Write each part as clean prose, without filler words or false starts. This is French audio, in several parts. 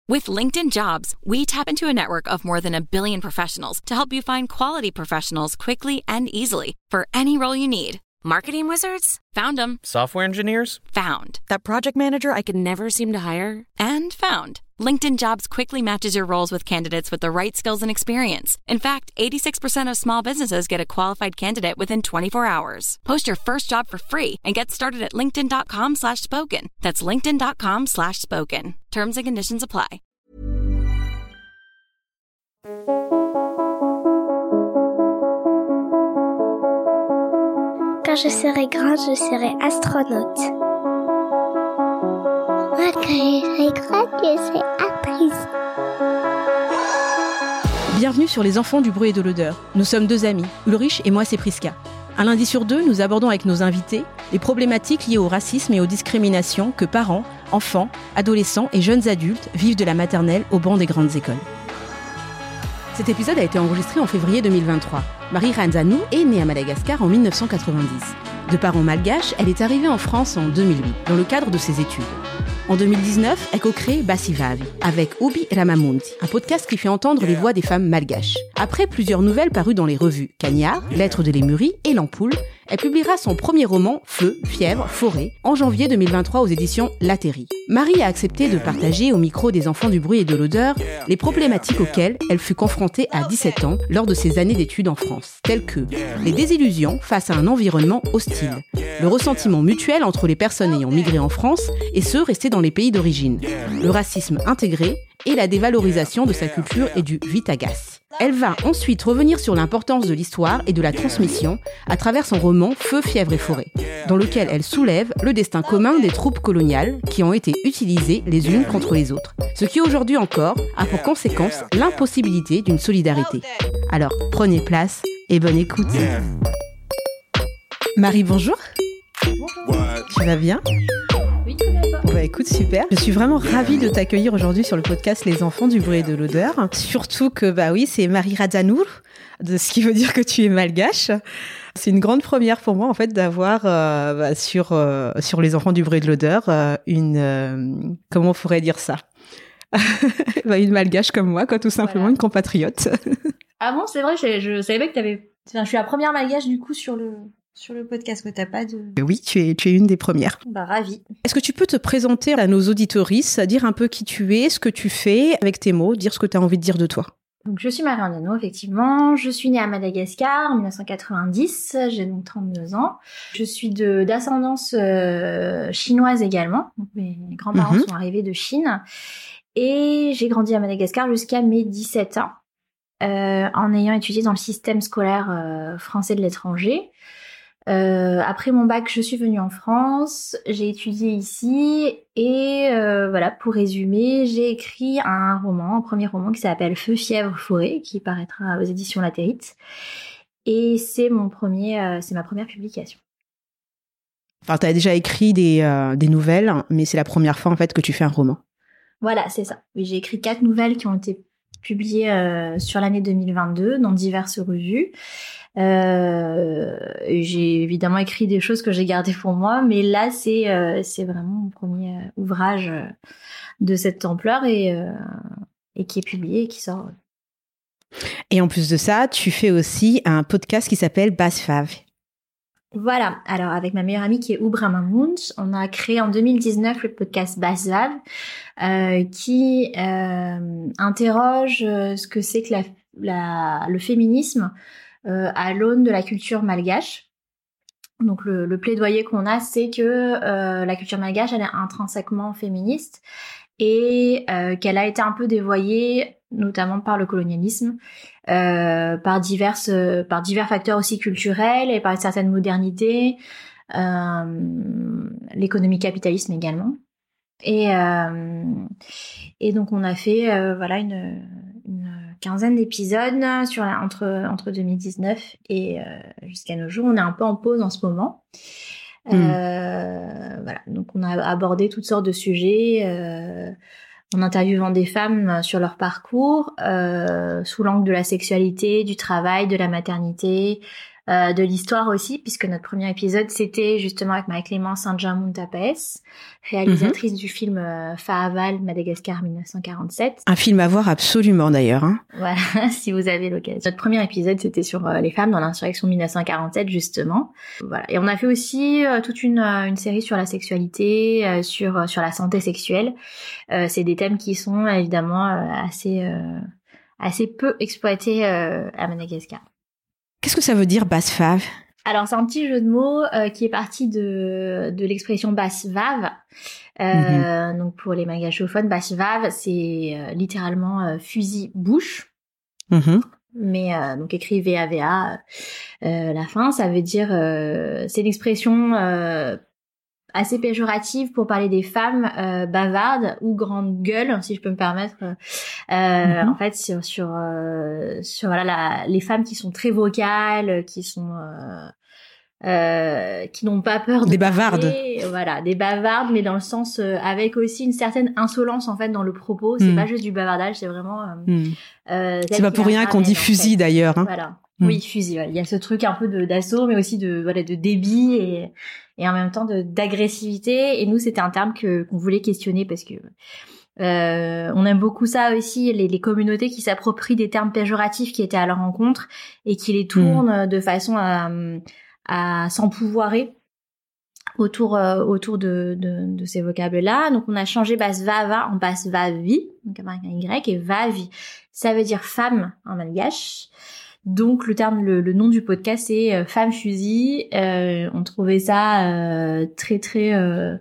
With LinkedIn Jobs, we tap into a network of more than 1 billion professionals to help you find quality professionals quickly and easily for any role you need. Marketing wizards? Found them. Software engineers? Found. That project manager I could never seem to hire? And found. LinkedIn Jobs quickly matches your roles with candidates with the right skills and experience. In fact, 86% of small businesses get a qualified candidate within 24 hours. Post your first job for free and get started at linkedin.com/spoken. That's linkedin.com/spoken. Terms and conditions apply. Quand je serai grande, je serai astronaute. Moi, quand je serai grande, je serai actrice. Bienvenue sur Les Enfants du bruit et de l'odeur. Nous sommes 2 amis, Ulrich et moi c'est Priska. Un lundi sur 2, nous abordons avec nos invités les problématiques liées au racisme et aux discriminations que parents, enfants, adolescents et jeunes adultes vivent de la maternelle au banc des grandes écoles. Cet épisode a été enregistré en février 2023. Marie Ranzanou est née à Madagascar en 1990. De parents malgaches, elle est arrivée en France en 2008, dans le cadre de ses études. En 2019, elle co-crée Basivavi avec Ubi Ramamundi, un podcast qui fait entendre les voix des femmes malgaches. Après plusieurs nouvelles parues dans les revues Cagnard, Lettres de Lémurie et L'Ampoule, elle publiera son premier roman, Feu, Fièvre, Forêt, en janvier 2023 aux éditions Latérie. Marie a accepté de partager au micro des Enfants du bruit et de l'odeur les problématiques auxquelles elle fut confrontée à 17 ans lors de ses années d'études en France, telles que les désillusions face à un environnement hostile, le ressentiment mutuel entre les personnes ayant migré en France et ceux restés dans les pays d'origine, le racisme intégré et la dévalorisation de sa culture et du vitagas. Elle va ensuite revenir sur l'importance de l'histoire et de la transmission à travers son roman Feu, Fièvre et Forêt, dans lequel elle soulève le destin commun des troupes coloniales qui ont été utilisées les unes contre les autres, ce qui aujourd'hui encore a pour conséquence l'impossibilité d'une solidarité. Alors, prenez place et bonne écoute. Marie, bonjour. Bonjour. Tu vas bien ? Oui, très bien. Écoute, super. Je suis vraiment ravie de t'accueillir aujourd'hui sur le podcast Les Enfants du bruit et de l'odeur. Surtout que, c'est Marie Ranzanou, ce qui veut dire que tu es malgache. C'est une grande première pour moi, en fait, d'avoir sur Les Enfants du bruit et de l'odeur comment on pourrait dire ça une malgache comme moi, quoi, tout simplement, voilà. Une compatriote. Ah bon, c'est vrai, je savais pas que t'avais... Enfin, je suis la première malgache, du coup, sur le podcast, que t'as pas de... Oui, tu es une des premières. Ravie. Est-ce que tu peux te présenter à nos auditorices, dire un peu qui tu es, ce que tu fais, avec tes mots, dire ce que tu as envie de dire de toi? Donc, je suis Marie Ranzanou, effectivement. Je suis née à Madagascar en 1990. J'ai donc 32 ans. Je suis d'ascendance chinoise également. Donc, mes grands-parents sont arrivés de Chine. Et j'ai grandi à Madagascar jusqu'à mes 17 ans, en ayant étudié dans le système scolaire français de l'étranger. Après mon bac, je suis venue en France, j'ai étudié ici et pour résumer, j'ai écrit un premier roman qui s'appelle Feu, Fièvre, Forêt, qui paraîtra aux éditions Latérie. Et c'est ma première publication. Enfin, tu as déjà écrit des nouvelles, mais c'est la première fois en fait que tu fais un roman. Voilà, c'est ça. Oui, j'ai écrit 4 nouvelles qui ont été publiées sur l'année 2022 dans diverses revues. J'ai évidemment écrit des choses que j'ai gardées pour moi, mais là c'est vraiment mon premier ouvrage de cette ampleur et qui est publié et qui sort. Et en plus de ça, tu fais aussi un podcast qui s'appelle Basivavi. Voilà, alors avec ma meilleure amie qui est Ubi Ramamundi, on a créé en 2019 le podcast Basivavi qui interroge ce que c'est que le féminisme à l'aune de la culture malgache. Donc le plaidoyer qu'on a, c'est que la culture malgache, elle est intrinsèquement féministe et qu'elle a été un peu dévoyée, notamment par le colonialisme, par divers facteurs aussi culturels et par une certaine modernité, l'économie capitalisme également. Et donc on a fait une quinzaine d'épisodes entre 2019 et jusqu'à nos jours. On est un peu en pause en ce moment. Donc on a abordé toutes sortes de sujets en interviewant des femmes sur leur parcours sous l'angle de la sexualité, du travail, de la maternité, de l'histoire aussi, puisque notre premier épisode, c'était justement avec Marie-Clémence Saint-Germain-Tapaes, réalisatrice du film Faaval, Madagascar 1947. Un film à voir absolument d'ailleurs. Hein. Voilà, si vous avez l'occasion. Notre premier épisode, c'était sur les femmes dans l'insurrection 1947, justement. Voilà. Et on a fait aussi toute une série sur la sexualité, sur la santé sexuelle. C'est des thèmes qui sont évidemment assez peu exploités à Madagascar. Qu'est-ce que ça veut dire basse-fave ? Alors c'est un petit jeu de mots qui est parti de l'expression basse-vave. Donc pour les magachophones, basse-vave, c'est littéralement fusil-bouche. Mais donc écrit VAVA, la fin, ça veut dire c'est l'expression assez péjorative pour parler des femmes bavardes ou grandes gueules, si je peux me permettre. En fait, sur voilà les femmes qui sont très vocales, qui n'ont pas peur de des bavardes. Parler, voilà, des bavardes, mais dans le sens avec aussi une certaine insolence en fait dans le propos. C'est pas juste du bavardage, c'est vraiment. C'est pas pour rien qu'on dit fusil d'ailleurs. Hein. Voilà. Oui, fusil. Ouais. Il y a ce truc un peu d'assaut, mais aussi de débit et en même temps d'agressivité. Et nous, c'était un terme qu'on voulait questionner parce que on aime beaucoup ça aussi, les communautés qui s'approprient des termes péjoratifs qui étaient à leur rencontre et qui les tournent de façon à s'empouvoirer autour de ces vocables-là. Donc on a changé basse-vava en basse-vavi, donc avec un Y, et vavi, ça veut dire femme en malgache. Donc le nom du podcast c'est Femme Fusil. On trouvait ça très très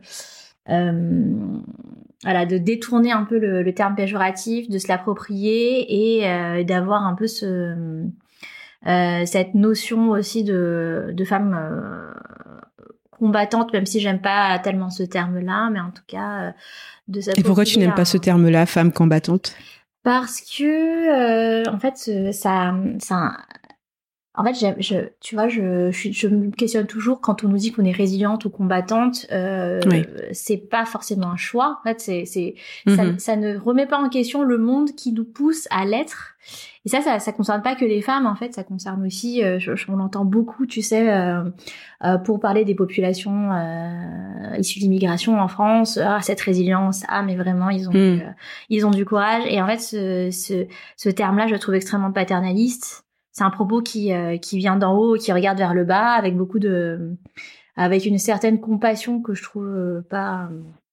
voilà, de détourner un peu le terme péjoratif, de se l'approprier et d'avoir un peu cette notion aussi de femme combattante, même si j'aime pas tellement ce terme-là, mais en tout cas de s'approprier. Et pourquoi tu n'aimes pas ce terme-là, femme combattante ? Parce que en fait ça en fait tu vois je me questionne toujours quand on nous dit qu'on est résiliente ou combattante, oui. C'est pas forcément un choix. En fait ça ne remet pas en question le monde qui nous pousse à l'être. Et ça concerne pas que les femmes, en fait, ça concerne aussi, on l'entend beaucoup, tu sais, pour parler des populations issues d'immigration en France, cette résilience, mais vraiment, ils ont du courage. Et en fait, ce terme-là, je le trouve extrêmement paternaliste. C'est un propos qui vient d'en haut, qui regarde vers le bas, avec une certaine compassion que je trouve pas.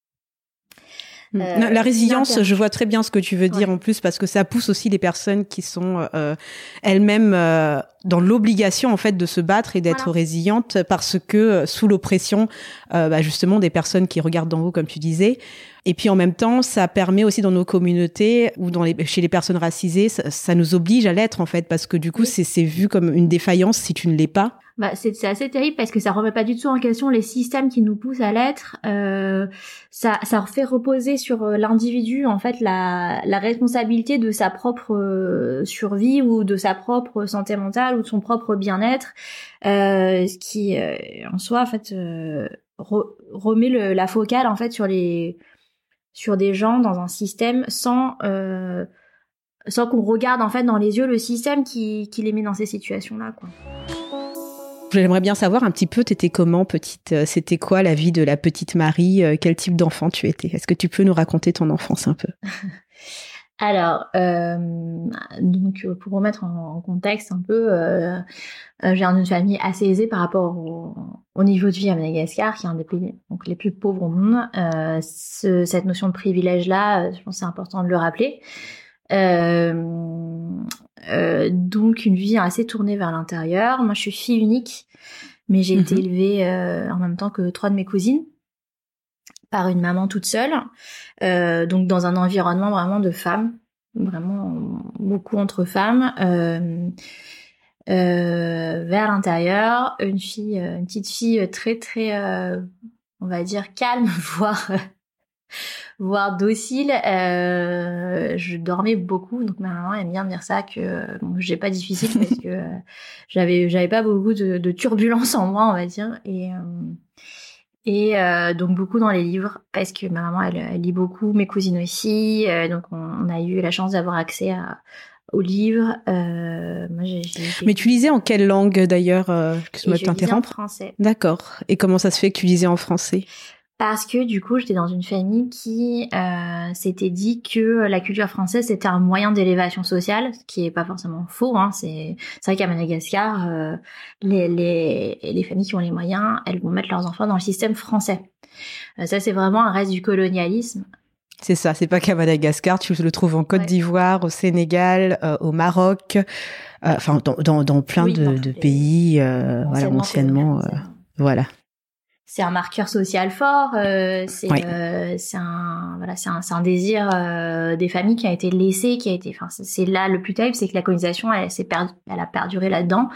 La résilience, je vois très bien ce que tu veux dire en plus, parce que ça pousse aussi les personnes qui sont elles-mêmes dans l'obligation en fait de se battre et d'être résilientes, parce que sous l'oppression justement des personnes qui regardent d'en haut, comme tu disais. Et puis en même temps, ça permet aussi dans nos communautés ou chez les personnes racisées, ça nous oblige à l'être en fait, parce que du coup c'est vu comme une défaillance si tu ne l'es pas. C'est assez terrible parce que ça remet pas du tout en question les systèmes qui nous poussent à l'être. Ça fait reposer sur l'individu en fait la responsabilité de sa propre survie ou de sa propre santé mentale ou de son propre bien-être, ce qui en soi en fait remet la focale en fait sur des gens dans un système sans qu'on regarde en fait dans les yeux le système qui les met dans ces situations-là, quoi. J'aimerais bien savoir un petit peu, t'étais comment petite ? C'était quoi la vie de la petite Marie ? Quel type d'enfant tu étais ? Est-ce que tu peux nous raconter ton enfance un peu ? Alors, donc pour remettre en contexte un peu, j'ai une famille assez aisée par rapport au niveau de vie à Madagascar, qui est un des pays donc les plus pauvres au monde. Cette notion de privilège-là, je pense que c'est important de le rappeler. Donc une vie assez tournée vers l'intérieur. Moi je suis fille unique, mais j'ai été élevée en même temps que 3 de mes cousines par une maman toute seule, donc dans un environnement vraiment de femmes, vraiment beaucoup entre femmes, vers l'intérieur. Une petite fille très très on va dire calme, voire docile. Je dormais beaucoup, donc ma maman aime bien me dire ça, que j'ai pas difficile parce que j'avais pas beaucoup de turbulences en moi, on va dire, et donc beaucoup dans les livres, parce que ma maman elle lit beaucoup, mes cousines aussi, donc on a eu la chance d'avoir accès aux livres. Mais tu lisais en quelle langue d'ailleurs? Excuse-moi de t'interrompre. En français. D'accord. Et comment ça se fait que tu lisais en français? Parce que du coup, j'étais dans une famille qui s'était dit que la culture française c'était un moyen d'élévation sociale, ce qui est pas forcément faux. Hein. C'est vrai qu'à Madagascar, les familles qui ont les moyens, elles vont mettre leurs enfants dans le système français. Ça, c'est vraiment un reste du colonialisme. C'est ça, c'est pas qu'à Madagascar, tu le trouves en Côte d'Ivoire, au Sénégal, au Maroc, enfin dans plein de pays, voilà, anciennement, voilà. C'est un marqueur social fort, c'est un désir des familles qui a été laissé, c'est là le plus terrible, c'est que la colonisation elle a perduré là-dedans,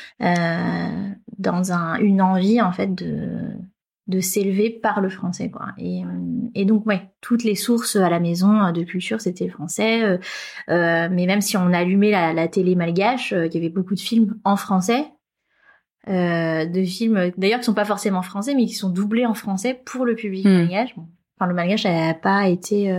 dans une envie en fait de s'élever par le français, quoi. Et donc toutes les sources à la maison de culture c'était le français, mais même si on allumait la télé malgache, il y avait beaucoup de films en français. De films d'ailleurs qui sont pas forcément français mais qui sont doublés en français pour le public malgache. Enfin, le malgache n'a pas été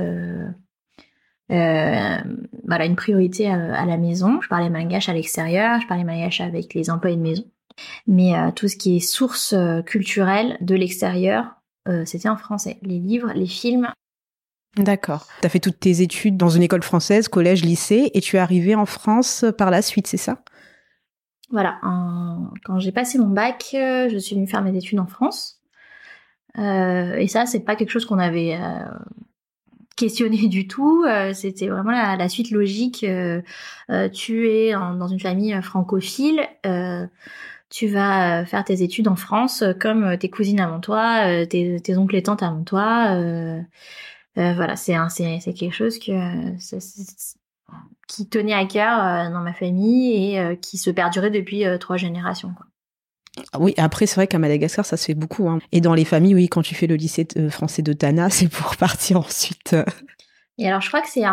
une priorité à la maison. Je parlais malgache à l'extérieur, je parlais malgache avec les employés de maison, mais tout ce qui est source culturelle de l'extérieur, c'était en français. Les livres, les films. D'accord. T'as fait toutes tes études dans une école française, collège, lycée, et tu es arrivée en France par la suite, c'est ça? Voilà, quand j'ai passé mon bac, je suis venue faire mes études en France. Et ça, c'est pas quelque chose qu'on avait questionné du tout. C'était vraiment la suite logique. Tu es dans une famille francophile. Tu vas faire tes études en France comme tes cousines avant toi, tes oncles et tantes avant toi. Voilà, c'est quelque chose qui tenait à cœur dans ma famille et qui se perdurait depuis 3 générations, quoi. Oui, après c'est vrai qu'à Madagascar ça se fait beaucoup, hein. Et dans les familles, oui, quand tu fais le lycée français de Tana, c'est pour partir ensuite. Et alors je crois que c'est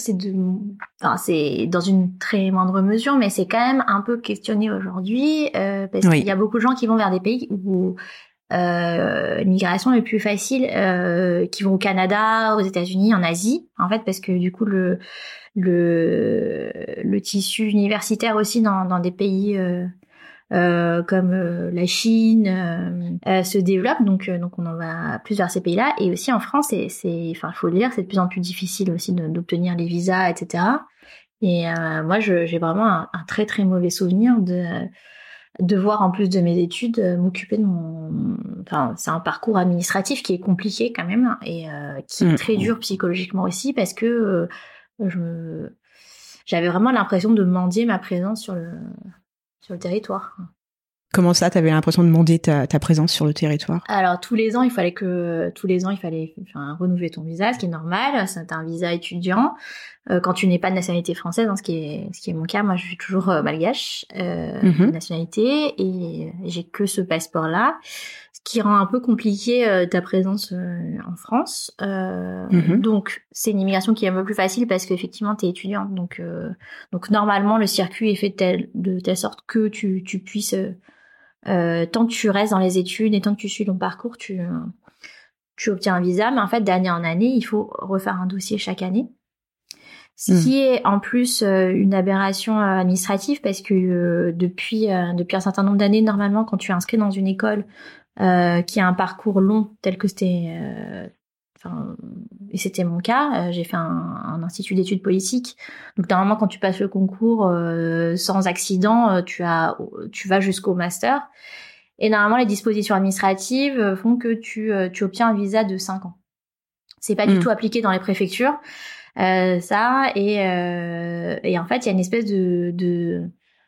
dans une très moindre mesure, mais c'est quand même un peu questionné aujourd'hui, parce qu'il y a beaucoup de gens qui vont vers des pays où l'immigration est plus facile, qui vont au Canada, aux États-Unis, en Asie, en fait, parce que du coup le tissu universitaire aussi dans des pays comme la Chine se développe, donc on en va plus vers ces pays-là. Et aussi en France, il faut le dire, c'est de plus en plus difficile aussi d'obtenir les visas, etc. Et moi, j'ai vraiment un très très mauvais souvenir de voir, en plus de mes études, m'occuper de c'est un parcours administratif qui est compliqué quand même, et qui est très dur psychologiquement aussi, parce que j'avais vraiment l'impression de mendier ma présence sur le territoire. Comment ça, t'avais l'impression de mendier ta présence sur le territoire? Alors, tous les ans, il fallait renouveler ton visa, ce qui est normal. C'est un visa étudiant. Quand tu n'es pas de nationalité française, ce qui est mon cas, moi, je suis toujours malgache, de nationalité, et j'ai que ce passeport-là, ce qui rend un peu compliqué ta présence en France. Donc, c'est une immigration qui est un peu plus facile parce qu'effectivement, t'es étudiante. Donc normalement, le circuit est fait de telle sorte que tu puisses tant que tu restes dans les études et tant que tu suis ton parcours, tu obtiens un visa. Mais en fait, d'année en année, il faut refaire un dossier chaque année. Ce qui est en plus une aberration administrative, parce que depuis un certain nombre d'années, normalement, quand tu es inscrit dans une école qui a un parcours long tel que c'était... et c'était mon cas, j'ai fait un institut d'études politiques. Donc normalement, quand tu passes le concours sans accident, tu vas jusqu'au master. Et normalement, les dispositions administratives font que tu obtiens un visa de 5 ans. C'est pas du tout appliqué dans les préfectures, ça. Et en fait, il y a une espèce de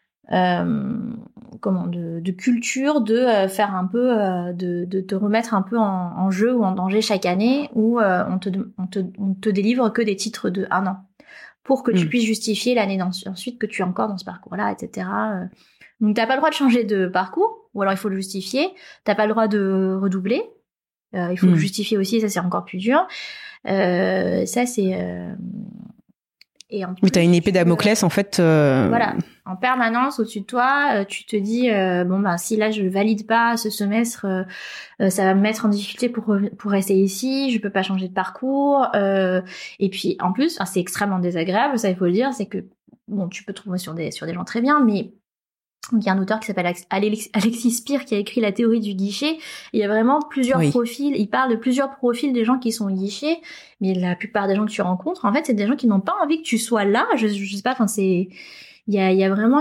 culture de faire un peu de te remettre un peu en jeu ou en danger chaque année, où on te délivre que des titres de 1 an pour que tu puisses justifier l'année ensuite que tu es encore dans ce parcours-là, etc. Donc t'as pas le droit de changer de parcours, ou alors il faut le justifier. T'as pas le droit de redoubler, il faut le justifier aussi, et ça c'est encore plus dur. Ça c'est et en plus, t'as une épée Damoclès en fait. Voilà, en permanence au-dessus de toi, tu te dis si là je valide pas ce semestre, ça va me mettre en difficulté pour rester ici, je peux pas changer de parcours, et puis en plus c'est extrêmement désagréable, ça il faut le dire, c'est que bon, tu peux trouver sur des gens très bien, mais donc, il y a un auteur qui s'appelle Alexis Spire qui a écrit La théorie du guichet. Il y a vraiment plusieurs profils. Il parle de plusieurs profils des gens qui sont guichets, mais la plupart des gens que tu rencontres, en fait, c'est des gens qui n'ont pas envie que tu sois là. Je sais pas. Enfin, il y a vraiment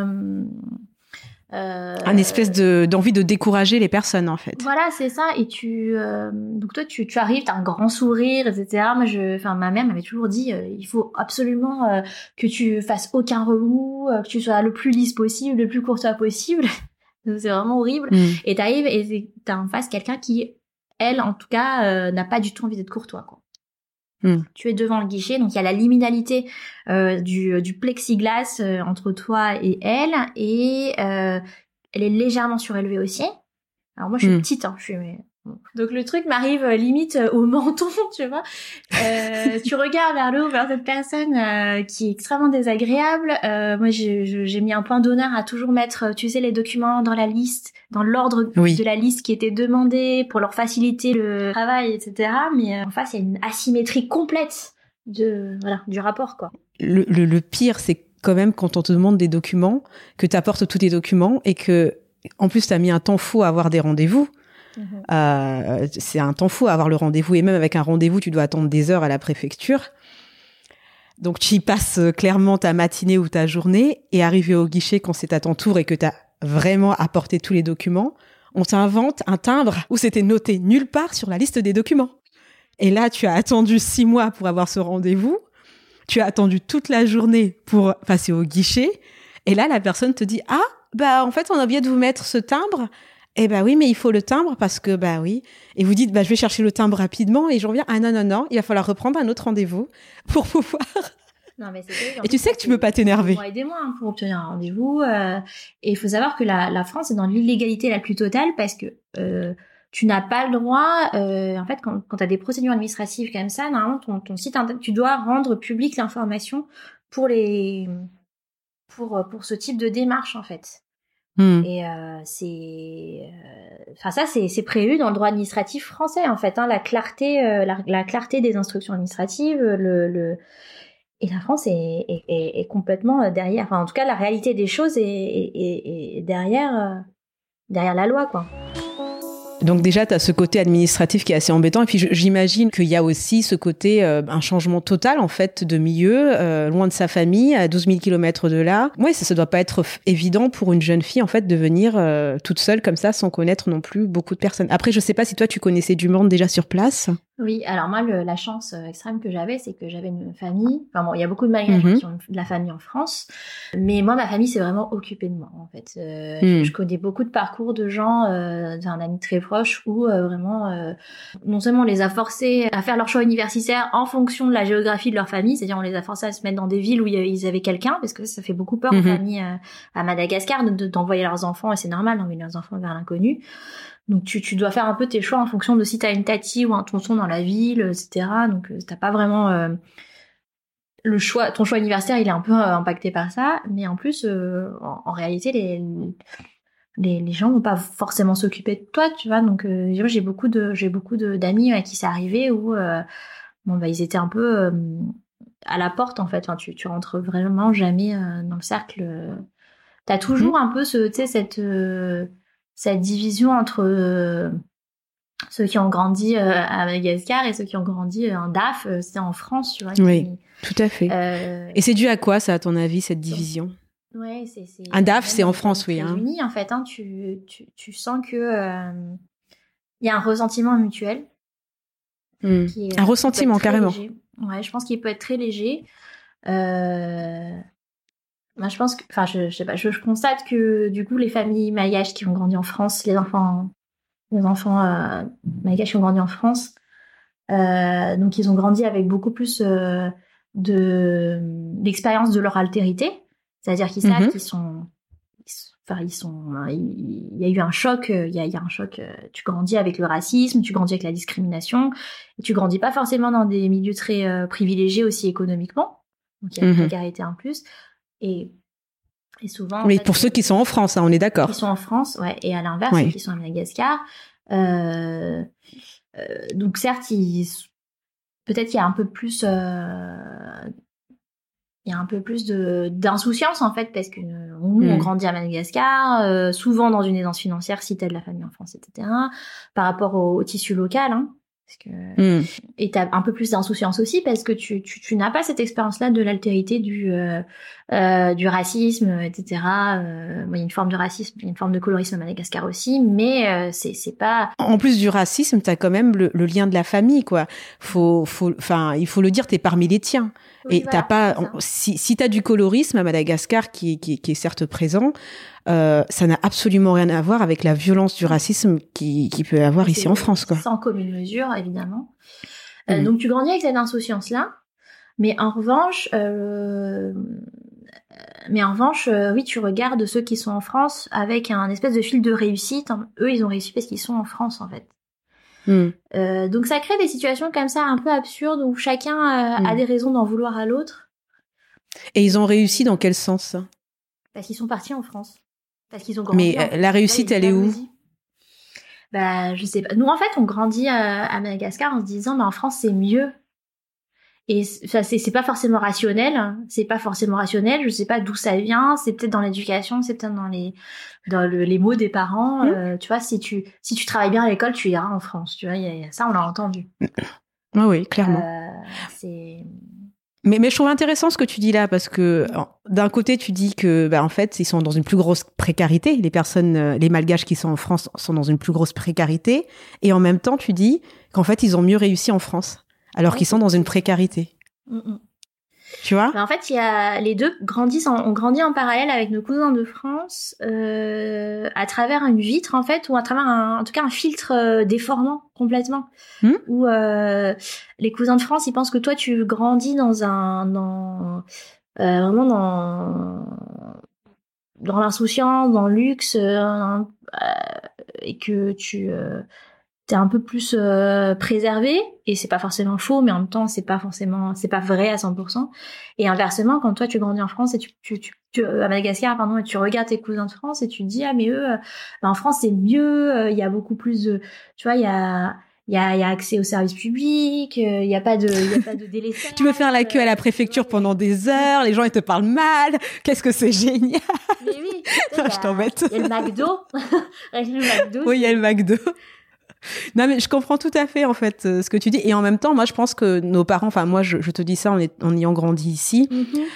un espèce d'envie de décourager les personnes, en fait. Voilà, c'est ça. Et donc toi, tu arrives, t'as un grand sourire, etc. Ma mère m'avait toujours dit, il faut absolument que tu fasses aucun remous, que tu sois le plus lisse possible, le plus courtois possible. C'est vraiment horrible. Et t'arrives et t'as en face quelqu'un qui, elle, en tout cas, n'a pas du tout envie d'être courtois, quoi. Tu es devant le guichet, donc il y a la liminalité du plexiglas entre toi et elle, et elle est légèrement surélevée aussi. Alors moi je suis petite, hein, donc le truc m'arrive limite au menton, tu vois. Tu regardes vers le haut, vers cette personne qui est extrêmement désagréable. Moi j'ai mis un point d'honneur à toujours mettre, tu sais, les documents dans la liste, dans l'ordre de la liste qui était demandée pour leur faciliter le travail, etc. Mais en face il y a une asymétrie complète du rapport, quoi. Le pire, c'est quand même quand on te demande des documents, que tu apportes tous tes documents et que en plus t'as mis un temps fou à avoir des rendez-vous. C'est un temps fou à avoir le rendez-vous, et même avec un rendez-vous tu dois attendre des heures à la préfecture, donc tu y passes clairement ta matinée ou ta journée, et arrivé au guichet quand c'est à ton tour et que tu as vraiment apporté tous les documents, on t'invente un timbre où c'était noté nulle part sur la liste des documents, et là tu as attendu 6 mois pour avoir ce rendez-vous, tu as attendu toute la journée pour passer au guichet, et là la personne te dit en fait on a oublié de vous mettre ce timbre. Eh ben oui, mais il faut le timbre parce que oui. Et vous dites je vais chercher le timbre rapidement et je reviens. Ah non, il va falloir reprendre un autre rendez-vous pour pouvoir. Non, mais c'est et tu sais que tu peux pas t'énerver. Aidez-moi pour obtenir un rendez-vous. Et il faut savoir que la France est dans l'illégalité la plus totale parce que tu n'as pas le droit. En fait, quand tu as des procédures administratives comme ça, normalement ton site internet, tu dois rendre publique l'information pour ce type de démarche, en fait. Et c'est prévu dans le droit administratif français, en fait, hein, la clarté des instructions administratives, et la France est complètement derrière. Enfin, en tout cas, la réalité des choses est derrière la loi, quoi. Donc déjà, tu as ce côté administratif qui est assez embêtant. Et puis j'imagine qu'il y a aussi ce côté, un changement total en fait de milieu, loin de sa famille, à 12 000 kilomètres de là. Ouais, ça doit pas être évident pour une jeune fille en fait de venir toute seule comme ça, sans connaître non plus beaucoup de personnes. Après, je sais pas si toi tu connaissais du monde déjà sur place. Oui, alors moi la chance extrême que j'avais, c'est que j'avais une famille. Enfin bon, il y a beaucoup de Malgaches qui ont de la famille en France, mais moi ma famille s'est vraiment occupée de moi en fait. Je connais beaucoup de parcours de gens d'un ami très proche où vraiment non seulement on les a forcés à faire leur choix universitaire en fonction de la géographie de leur famille, c'est-à-dire on les a forcés à se mettre dans des villes où ils avaient quelqu'un, parce que ça fait beaucoup peur aux familles à Madagascar d'envoyer leurs enfants, et c'est normal d'envoyer leurs enfants vers l'inconnu. Donc tu dois faire un peu tes choix en fonction de si t'as une tati ou un tonton dans la ville, etc. Donc t'as pas vraiment ton choix universitaire, il est un peu impacté par ça, mais en plus en réalité les gens vont pas forcément s'occuper de toi, tu vois. Donc j'ai beaucoup d'amis à qui c'est arrivé où ils étaient un peu à la porte, en fait. Enfin, tu rentres vraiment jamais dans le cercle. T'as toujours un peu cette division entre ceux qui ont grandi à Madagascar et ceux qui ont grandi en DAF, c'est en France, tu vois. Oui, tout à fait. Et c'est dû à quoi, ça, à ton avis, cette division ? Ouais, c'est un DAF, c'est en France, oui. Hein. Unis, en fait, hein, tu sens que il y a un ressentiment mutuel. Un ressentiment, carrément. Léger. Ouais, je pense qu'il peut être très léger. Moi, je pense que, enfin, je sais pas, je constate que du coup, les familles malgaches qui ont grandi en France, les enfants malgaches qui ont grandi en France, donc ils ont grandi avec beaucoup plus d'expérience de leur altérité, c'est-à-dire qu'ils savent qu'ils sont, il y a eu un choc, il y a un choc. Tu grandis avec le racisme, tu grandis avec la discrimination, et tu grandis pas forcément dans des milieux très privilégiés aussi économiquement, donc il y a une précarité en plus. Et souvent... Mais pour ceux qui sont en France, hein, on est d'accord. Qui sont en France, ouais. Et à l'inverse, ceux qui sont à Madagascar. Donc certes, peut-être qu'il y a un peu plus il y a un peu plus d'insouciance en fait, parce que nous on grandit à Madagascar, souvent dans une aisance financière si t'as de la famille en France, etc. Par rapport au tissu local, hein, parce que et t'as un peu plus d'insouciance aussi parce que tu n'as pas cette expérience-là de l'altérité du racisme, etc. Il y a une forme de racisme, il y a une forme de colorisme à Madagascar aussi, mais c'est pas. En plus du racisme, t'as quand même le lien de la famille, quoi. Il faut le dire, t'es parmi les tiens. Oui, Et voilà, t'as pas, si t'as du colorisme à Madagascar qui est certes présent, ça n'a absolument rien à voir avec la violence du racisme qui peut y avoir ici en France, quoi. Sans commune mesure, évidemment. Donc tu grandis avec cette insouciance-là, mais en revanche, oui, tu regardes ceux qui sont en France avec un espèce de fil de réussite. Eux, ils ont réussi parce qu'ils sont en France, en fait. Donc ça crée des situations comme ça un peu absurdes où chacun a des raisons d'en vouloir à l'autre. Et ils ont réussi dans quel sens, ça ? Parce qu'ils sont partis en France. Parce qu'ils ont grandi. Mais la réussite, elle est où ? Bah, je sais pas. Nous, en fait, on grandit à Madagascar en se disant, mais en France, c'est mieux. Et c'est pas forcément rationnel. C'est pas forcément rationnel. Je sais pas d'où ça vient. C'est peut-être dans l'éducation, c'est peut-être dans les mots des parents. Tu vois, si tu travailles bien à l'école, tu iras en France. Tu vois, ça, on l'a entendu. Oui, clairement. Mais je trouve intéressant ce que tu dis là, parce que d'un côté tu dis que en fait ils sont dans une plus grosse précarité, les personnes, les Malgaches qui sont en France sont dans une plus grosse précarité, et en même temps tu dis qu'en fait ils ont mieux réussi en France alors qu'ils sont dans une précarité. Tu vois ? En fait, il y a les deux on grandit en parallèle avec nos cousins de France à travers une vitre en fait, ou à travers en tout cas un filtre déformant complètement. Où les cousins de France, ils pensent que toi tu grandis vraiment dans l'insouciance, dans le luxe, et que t'es un peu plus préservé, et c'est pas forcément faux, mais en même temps c'est pas vrai à 100%. Et inversement, quand toi tu grandis en France et à Madagascar, pardon, et tu regardes tes cousins de France et tu te dis mais eux, en France c'est mieux, il y a beaucoup plus de, tu vois, il y a accès aux services publics, il y a pas de délestage. Tu veux faire la queue à la préfecture pendant des heures, les gens ils te parlent mal, qu'est-ce que c'est génial. Mais oui, je t'embête. Il y a le McDo. Oui, il y a le McDo. Non, mais je comprends tout à fait, en fait, ce que tu dis. Et en même temps, moi, je pense que nos parents, enfin, moi, je te dis ça en ayant grandi ici.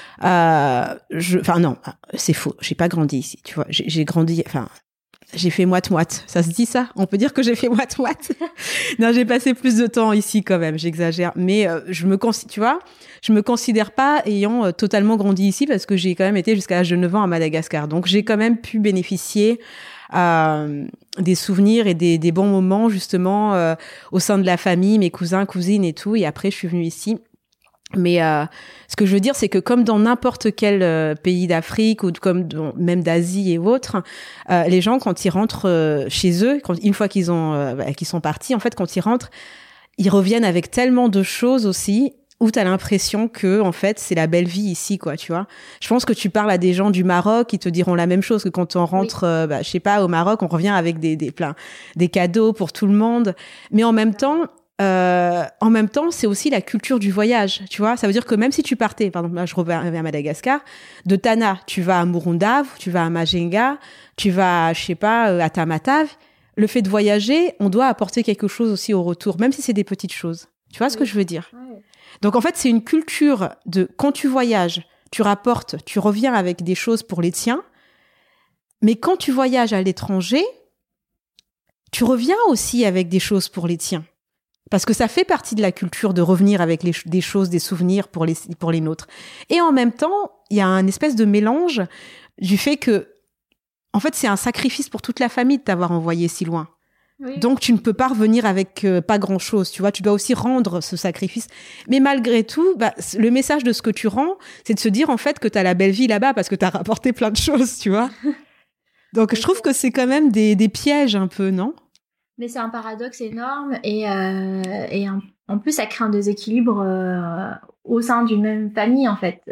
Non, c'est faux. J'ai pas grandi ici, tu vois. J'ai grandi, enfin, j'ai fait moite-moite. Ça se dit ça? On peut dire que j'ai fait moite-moite? Non, j'ai passé plus de temps ici quand même. J'exagère. Mais, je me considère pas ayant totalement grandi ici parce que j'ai quand même été jusqu'à l'âge de 9 ans à Madagascar. Donc, j'ai quand même pu bénéficier des souvenirs et des bons moments justement au sein de la famille, mes cousins, cousines et tout. Et après, je suis venue ici. Mais ce que je veux dire, c'est que comme dans n'importe quel pays d'Afrique ou même d'Asie et autres, les gens quand ils rentrent chez eux, une fois qu'ils sont partis, en fait, quand ils rentrent, ils reviennent avec tellement de choses aussi, où t'as l'impression que en fait c'est la belle vie ici, quoi, tu vois. Je pense que tu parles à des gens du Maroc, ils te diront la même chose, que quand on rentre je sais pas, au Maroc, on revient avec des cadeaux pour tout le monde, mais en même temps c'est aussi la culture du voyage, tu vois. Ça veut dire que même si tu partais, par exemple, là je reviens à Madagascar, de Tana tu vas à Murundav, tu vas à Majinga, tu vas je sais pas à Tamatave, le fait de voyager, on doit apporter quelque chose aussi au retour, même si c'est des petites choses, tu vois ce que je veux dire. Donc en fait, c'est une culture de quand tu voyages, tu rapportes, tu reviens avec des choses pour les tiens. Mais quand tu voyages à l'étranger, tu reviens aussi avec des choses pour les tiens. Parce que ça fait partie de la culture de revenir avec des choses, des souvenirs pour les nôtres. Et en même temps, il y a un espèce de mélange du fait que, en fait, c'est un sacrifice pour toute la famille de t'avoir envoyé si loin. Oui. Donc, tu ne peux pas revenir avec pas grand-chose, tu vois. Tu dois aussi rendre ce sacrifice. Mais malgré tout, le message de ce que tu rends, c'est de se dire, en fait, que tu as la belle vie là-bas parce que tu as rapporté plein de choses, tu vois. Donc, je trouve que c'est quand même des pièges un peu, non ? Mais c'est un paradoxe énorme et en plus, ça crée un déséquilibre au sein d'une même famille, en fait.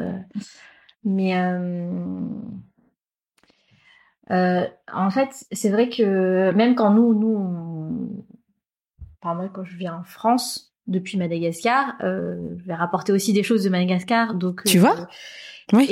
En fait, c'est vrai que même quand enfin moi, quand je viens en France, depuis Madagascar. Je vais rapporter aussi des choses de Madagascar, donc tu vois. Oui.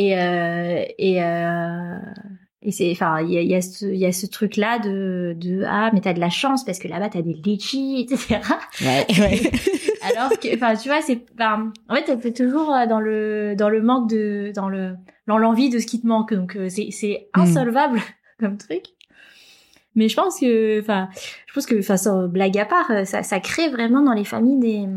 Et c'est, enfin, il y a ce truc-là de mais t'as de la chance parce que là-bas t'as des litchis, etc. Ouais. Alors que, enfin, tu vois, en fait, t'es toujours dans le manque dans l'envie de ce qui te manque. Donc, c'est insolvable comme truc. Mais je pense que, sans blague à part, ça crée vraiment dans les familles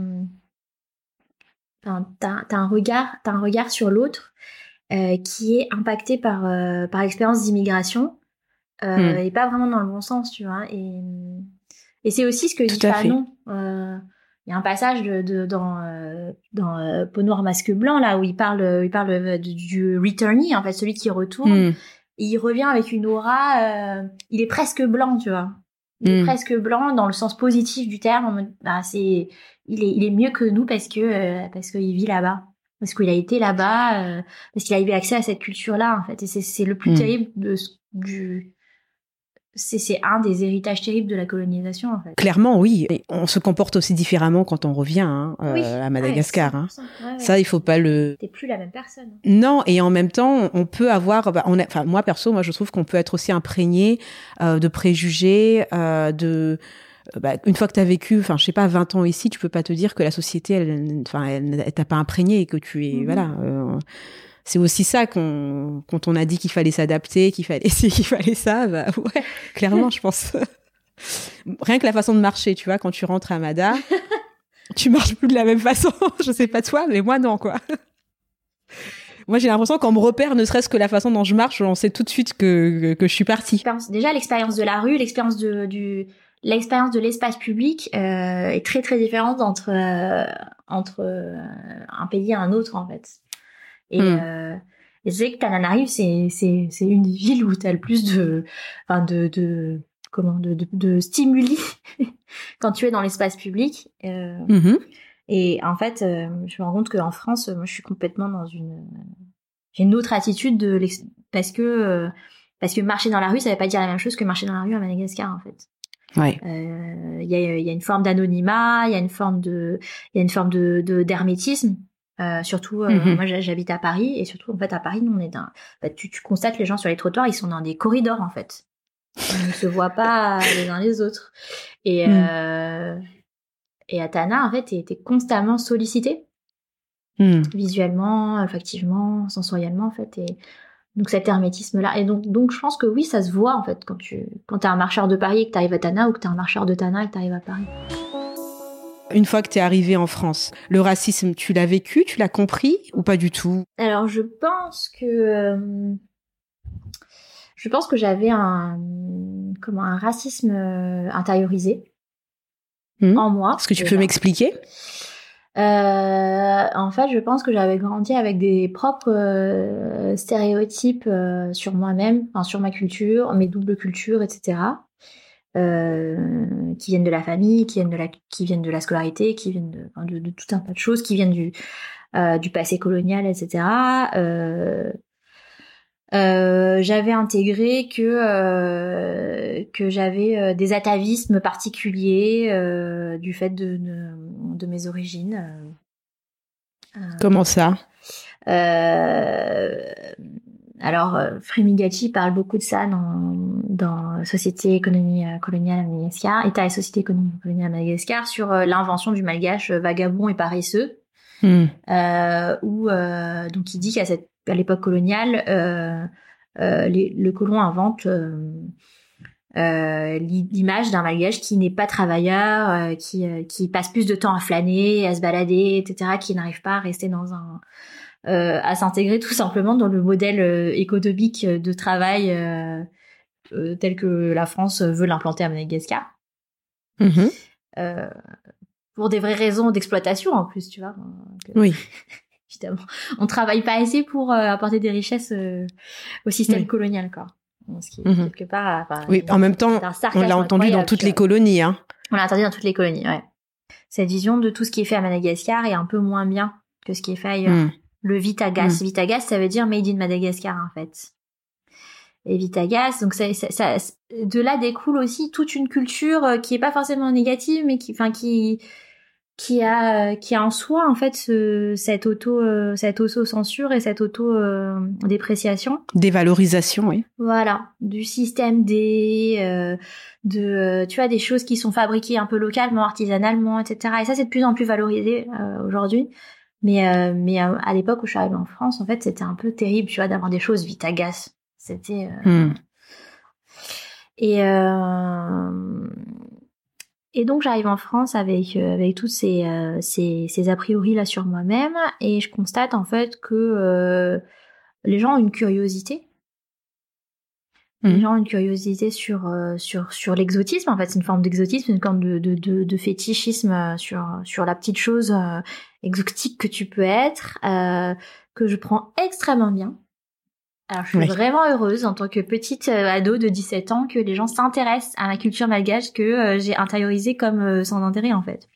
t'as un regard sur l'autre. Qui est impacté par l'expérience d'immigration et pas vraiment dans le bon sens, tu vois. Et c'est aussi ce que dit Fanon. Il y a un passage dans Peau noire masque blanc là où il parle du returnee, en fait, celui qui retourne. Et il revient avec une aura. Il est presque blanc, tu vois. Il est presque blanc dans le sens positif du terme. En mode, il est mieux que nous parce qu'il vit là-bas. Parce qu'il a été là-bas, parce qu'il a eu accès à cette culture-là, en fait. Et c'est le plus terrible c'est un des héritages terribles de la colonisation, en fait. Clairement, oui. Et on se comporte aussi différemment quand on revient à Madagascar. Ouais, ça, il faut pas le... T'es plus la même personne. Non, et en même temps, on peut avoir... moi, perso, je trouve qu'on peut être aussi imprégné de préjugés, une fois que tu as vécu, je sais pas, 20 ans ici, tu peux pas te dire que la société, elle t'a pas imprégné et que tu es, c'est aussi ça quand on a dit qu'il fallait s'adapter, qu'il fallait ci, qu'il fallait ça, ouais, clairement, je pense. Rien que la façon de marcher, tu vois, quand tu rentres à Mada, tu marches plus de la même façon. Je sais pas toi, mais moi, non, quoi. Moi, j'ai l'impression qu'on me repère, ne serait-ce que la façon dont je marche, on sait tout de suite que je suis partie. Déjà, l'expérience de la rue, l'expérience de l'espace public est très très différente entre un pays et un autre, en fait. Et je sais que Tananarive, c'est une des villes où t'as le plus de stimuli quand tu es dans l'espace public. Et en fait, je me rends compte qu'en France, moi, je suis complètement j'ai une autre attitude parce que marcher dans la rue, ça veut pas dire la même chose que marcher dans la rue à Madagascar, en fait. Ouais. Il y a une forme d'anonymat, il y a une forme d'hermétisme. Surtout, moi j'habite à Paris, et surtout en fait à Paris, nous on est tu constates les gens sur les trottoirs, ils sont dans des corridors, en fait. Ils ne se voient pas les uns les autres. Et à Tana, en fait, t'es constamment sollicité, visuellement, olfactivement, sensoriellement, en fait. Et donc cet hermétisme-là. Et donc je pense que oui, ça se voit, en fait, quand t'es un marcheur de Paris et que t'arrives à Tana, ou que t'es un marcheur de Tana et que t'arrives à Paris. Une fois que t'es arrivée en France, le racisme, tu l'as vécu, tu l'as compris ou pas du tout? Alors, je pense que j'avais un racisme intériorisé en moi. Est-ce que tu peux m'expliquer? En fait, je pense que j'avais grandi avec des propres stéréotypes sur moi-même, sur ma culture, mes doubles cultures, etc. Qui viennent de la famille, qui viennent de la scolarité, qui viennent de tout un tas de choses, qui viennent du passé colonial, etc. J'avais intégré que j'avais des atavismes particuliers du fait de mes origines. Comment ça? Alors, Frémigacci parle beaucoup de ça dans Société économie coloniale à Madagascar, État et Société économique coloniale à Madagascar, sur l'invention du malgache vagabond et paresseux, où donc il dit qu'à l'époque coloniale, le colon invente l'image d'un malgache qui n'est pas travailleur, qui passe plus de temps à flâner, à se balader, etc., qui n'arrive pas à rester à s'intégrer tout simplement dans le modèle économique de travail tel que la France veut l'implanter à Madagascar. Pour des vraies raisons d'exploitation, en plus, tu vois. Oui. Évidemment. On travaille pas assez pour apporter des richesses au système colonial, quoi. Ce qui, quelque part... oui, en même temps, on l'a entendu dans toutes les colonies. Hein. On l'a entendu dans toutes les colonies, ouais. Cette vision de tout ce qui est fait à Madagascar est un peu moins bien que ce qui est fait ailleurs. Le Vitagas. Vitagas, ça veut dire Made in Madagascar, en fait. Et Vitagas, donc ça, de là découle aussi toute une culture qui est pas forcément négative, mais qui qui a en soi en fait cette auto-censure et cette auto-dépréciation. Dévalorisation, oui. Voilà, du système D, tu vois, des choses qui sont fabriquées un peu localement, artisanalement, etc. Et ça, c'est de plus en plus valorisé aujourd'hui. Mais à l'époque où je suis arrivée en France, en fait, c'était un peu terrible, tu vois, d'avoir des choses Vitagas. C'était... Et donc j'arrive en France avec tous ces a priori là sur moi-même, et je constate en fait que les gens ont une curiosité. Les gens ont une curiosité sur l'exotisme. En fait, c'est une forme d'exotisme, une forme de fétichisme sur la petite chose exotique que tu peux être, que je prends extrêmement bien. Alors, je suis vraiment heureuse en tant que petite ado de 17 ans que les gens s'intéressent à ma culture malgache que j'ai intériorisée comme sans intérêt, en fait.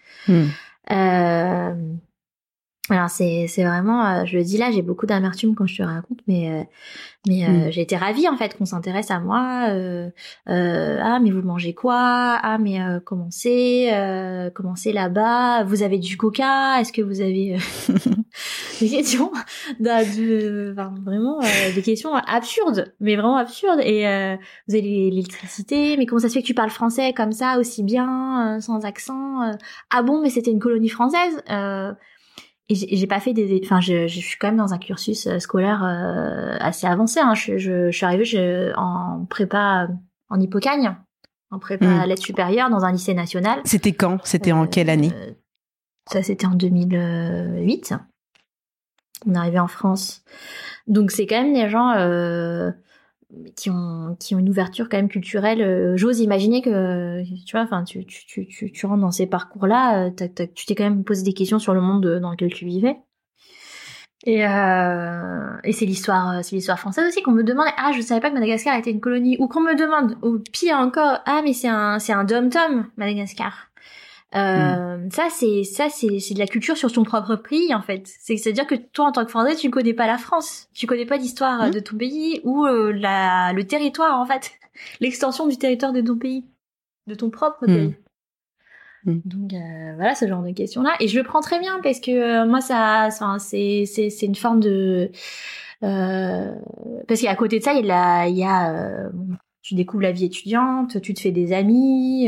Alors, c'est vraiment... je le dis là, j'ai beaucoup d'amertume quand je te raconte, mais j'ai été ravie, en fait, qu'on s'intéresse à moi. Ah, mais vous mangez quoi? Ah, mais comment c'est là-bas? Vous avez du coca? Est-ce que vous avez... des questions vraiment des questions absurdes, mais vraiment absurdes. Et vous avez l'électricité, mais comment ça se fait que tu parles français comme ça aussi bien, sans accent? Ah bon, mais c'était une colonie française. Et j'ai pas fait je suis quand même dans un cursus scolaire assez avancé, hein. Je suis arrivée en prépa en Hippocagne, en prépa lettres supérieures dans un lycée national. C'était quand? C'était en quelle année? Ça, c'était en 2008. On est arrivé en France. Donc c'est quand même des gens qui ont une ouverture quand même culturelle. J'ose imaginer que tu vois, enfin tu rentres dans ces parcours-là, tu t'es quand même posé des questions sur le monde dans lequel tu vivais. Et c'est l'histoire française aussi qu'on me demande. Ah, je savais pas que Madagascar était une colonie, ou qu'on me demande, ou pire encore, ah mais c'est un dom-tom Madagascar. Ça c'est de la culture sur ton propre pays, en fait. C'est-à-dire que toi, en tant que Français, tu connais pas la France, tu connais pas l'histoire de ton pays ou le territoire, en fait, l'extension du territoire de ton pays, de ton propre pays. Donc voilà, ce genre de questions là, et je le prends très bien parce que moi c'est une forme de parce qu'à côté de ça il y a tu découvres la vie étudiante, tu te fais des amis.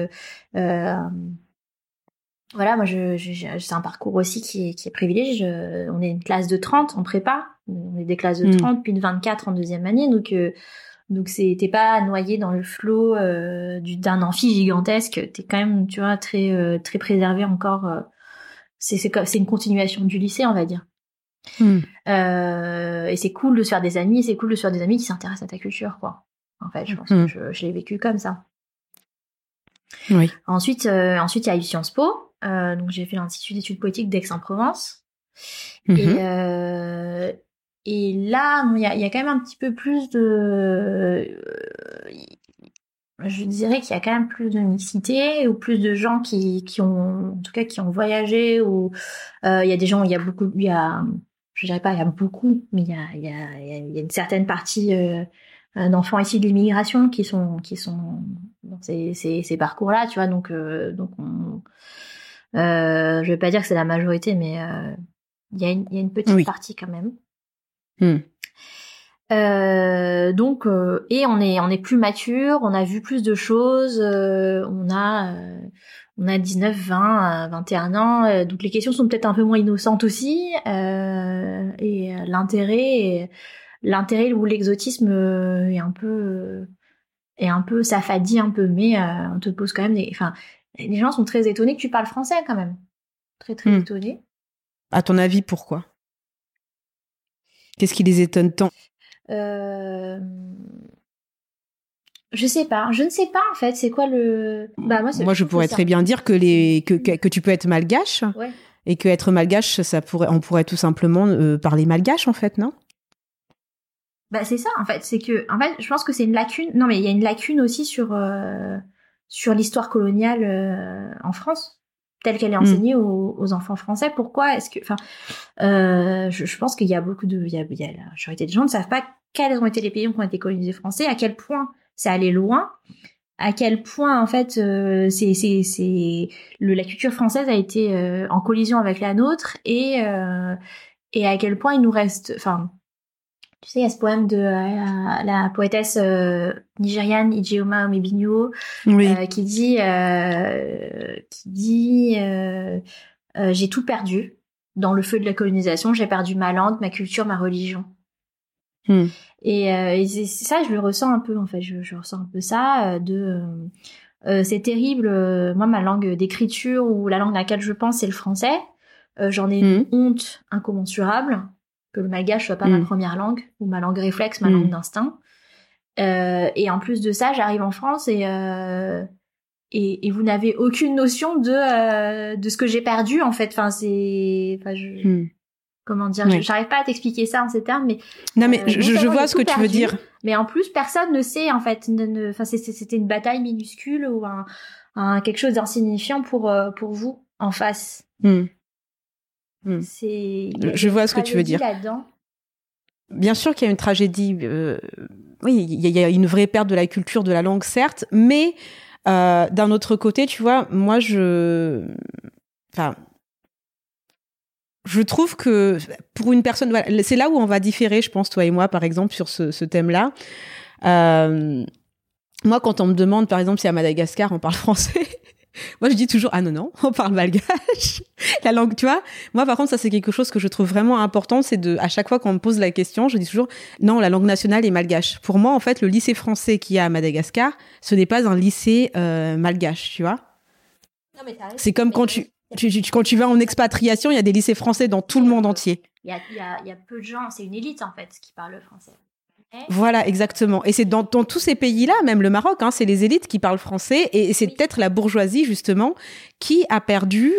Voilà, moi, c'est un parcours aussi qui est privilégié. On est une classe de 30 en prépa. On est des classes de 30, puis de 24 en deuxième année. Donc t'es pas noyé dans le flot d'un amphi gigantesque. T'es quand même, tu vois, très préservé encore. C'est une continuation du lycée, on va dire. Et c'est cool de se faire des amis. Et c'est cool de se faire des amis qui s'intéressent à ta culture, quoi. En fait, je pense que je l'ai vécu comme ça. Oui. Ensuite, il y a eu Sciences Po. Donc j'ai fait l'Institut d'études politiques d'Aix-en-Provence. Et là, il y a quand même un petit peu plus de... je dirais qu'il y a quand même plus de mixité, ou plus de gens qui ont voyagé, ou il y a des gens, je dirais pas il y a beaucoup, mais il y a une certaine partie d'enfants issus de l'immigration qui sont dans ces parcours-là, tu vois. Donc je vais pas dire que c'est la majorité, mais il y a une petite partie quand même. Donc et on est plus mature, on a vu plus de choses, on a 19, 20, 21 ans, donc les questions sont peut-être un peu moins innocentes aussi, et l'intérêt ou l'exotisme est un peu s'affadit un peu, mais on te pose quand même les gens sont très étonnés que tu parles français quand même. Très étonnés. À ton avis, pourquoi? Qu'est-ce qui les étonne tant? Je sais pas. Je ne sais pas, en fait. C'est quoi le... Moi, je pourrais très bien dire que tu peux être malgache. Ouais. Et que être malgache, on pourrait tout simplement parler malgache, en fait, non? C'est ça, en fait. C'est que, en fait, je pense que c'est une lacune. Non, mais il y a une lacune aussi sur l'histoire coloniale en France, telle qu'elle est enseignée aux enfants français. Pourquoi est-ce que... je pense qu'il y a beaucoup de... la majorité des gens ne savent pas quels ont été les pays qui ont été colonisés français, à quel point ça allait loin, à quel point en fait la culture française a été en collision avec la nôtre et à quel point il nous reste, enfin, tu sais, il y a ce poème de la poétesse nigériane Ijeoma Omebinyo qui dit j'ai tout perdu dans le feu de la colonisation, j'ai perdu ma langue, ma culture, ma religion. Et c'est ça, je le ressens un peu en fait, je ressens un peu ça c'est terrible. Moi, ma langue d'écriture ou la langue à laquelle je pense, c'est le français. J'en ai une honte incommensurable que le malgache soit pas ma première langue ou ma langue réflexe, ma langue d'instinct. Et en plus de ça, j'arrive en France et vous n'avez aucune notion de ce que j'ai perdu en fait. Enfin, comment dire, j'arrive pas à t'expliquer ça en ces termes, mais non, mais je vois ce que tu veux dire. Mais en plus, personne ne sait en fait. Enfin, c'était une bataille minuscule ou quelque chose d'insignifiant pour vous en face. Je vois ce que tu veux dire. Là-dedans. Bien sûr qu'il y a une tragédie. Oui, il y a une vraie perte de la culture, de la langue, certes, mais d'un autre côté, tu vois, moi, je trouve que pour une personne, voilà, c'est là où on va différer, je pense, toi et moi, par exemple, sur ce thème-là. Moi, quand on me demande, par exemple, si à Madagascar on parle français, moi je dis toujours ah non, on parle malgache. La langue, tu vois. Moi, par contre, ça c'est quelque chose que je trouve vraiment important, c'est à chaque fois qu'on me pose la question, je dis toujours non, la langue nationale est malgache. Pour moi, en fait, le lycée français qu'il y a à Madagascar, ce n'est pas un lycée malgache, tu vois. Non, mais c'est comme quand tu vas en expatriation, il y a des lycées français dans tout le monde entier. Il y a peu de gens, c'est une élite en fait qui parle français. Voilà, exactement. Et c'est dans tous ces pays-là, même le Maroc, c'est les élites qui parlent français, et c'est peut-être la bourgeoisie justement qui a perdu,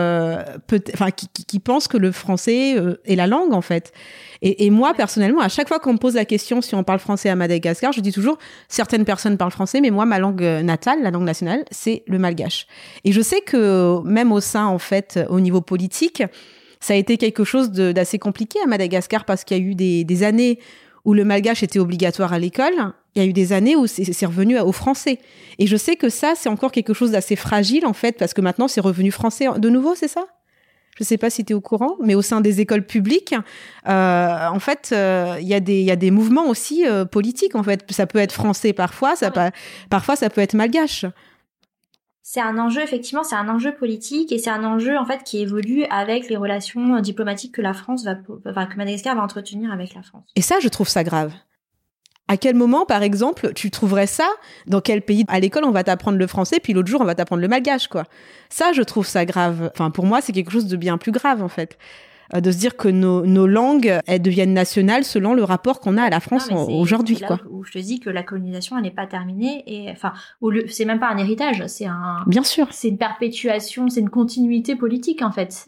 qui pense que le français est la langue en fait. Et moi personnellement, à chaque fois qu'on me pose la question si on parle français à Madagascar, je dis toujours certaines personnes parlent français, mais moi ma langue natale, la langue nationale, c'est le malgache. Et je sais que même au sein en fait, au niveau politique, ça a été quelque chose d'assez compliqué à Madagascar parce qu'il y a eu des années où le malgache était obligatoire à l'école, il y a eu des années où c'est revenu au français. Et je sais que ça, c'est encore quelque chose d'assez fragile, en fait, parce que maintenant, c'est revenu français de nouveau, c'est ça ? Je sais pas si tu es au courant, mais au sein des écoles publiques, en fait, il y a des mouvements aussi politiques, en fait. Ça peut être français parfois, parfois ça peut être malgache. C'est un enjeu, effectivement, c'est un enjeu politique et c'est un enjeu, en fait, qui évolue avec les relations diplomatiques que que Madagascar va entretenir avec la France. Et ça, je trouve ça grave. À quel moment, par exemple, tu trouverais ça? Dans quel pays? À l'école, on va t'apprendre le français, puis l'autre jour, on va t'apprendre le malgache, quoi. Ça, je trouve ça grave. Enfin, pour moi, c'est quelque chose de bien plus grave, en fait. De se dire que nos langues, elles deviennent nationales selon le rapport qu'on a à la France aujourd'hui, quoi. Où je te dis que la colonisation, elle n'est pas terminée et, enfin, c'est même pas un héritage, Bien sûr. C'est une perpétuation, c'est une continuité politique, en fait.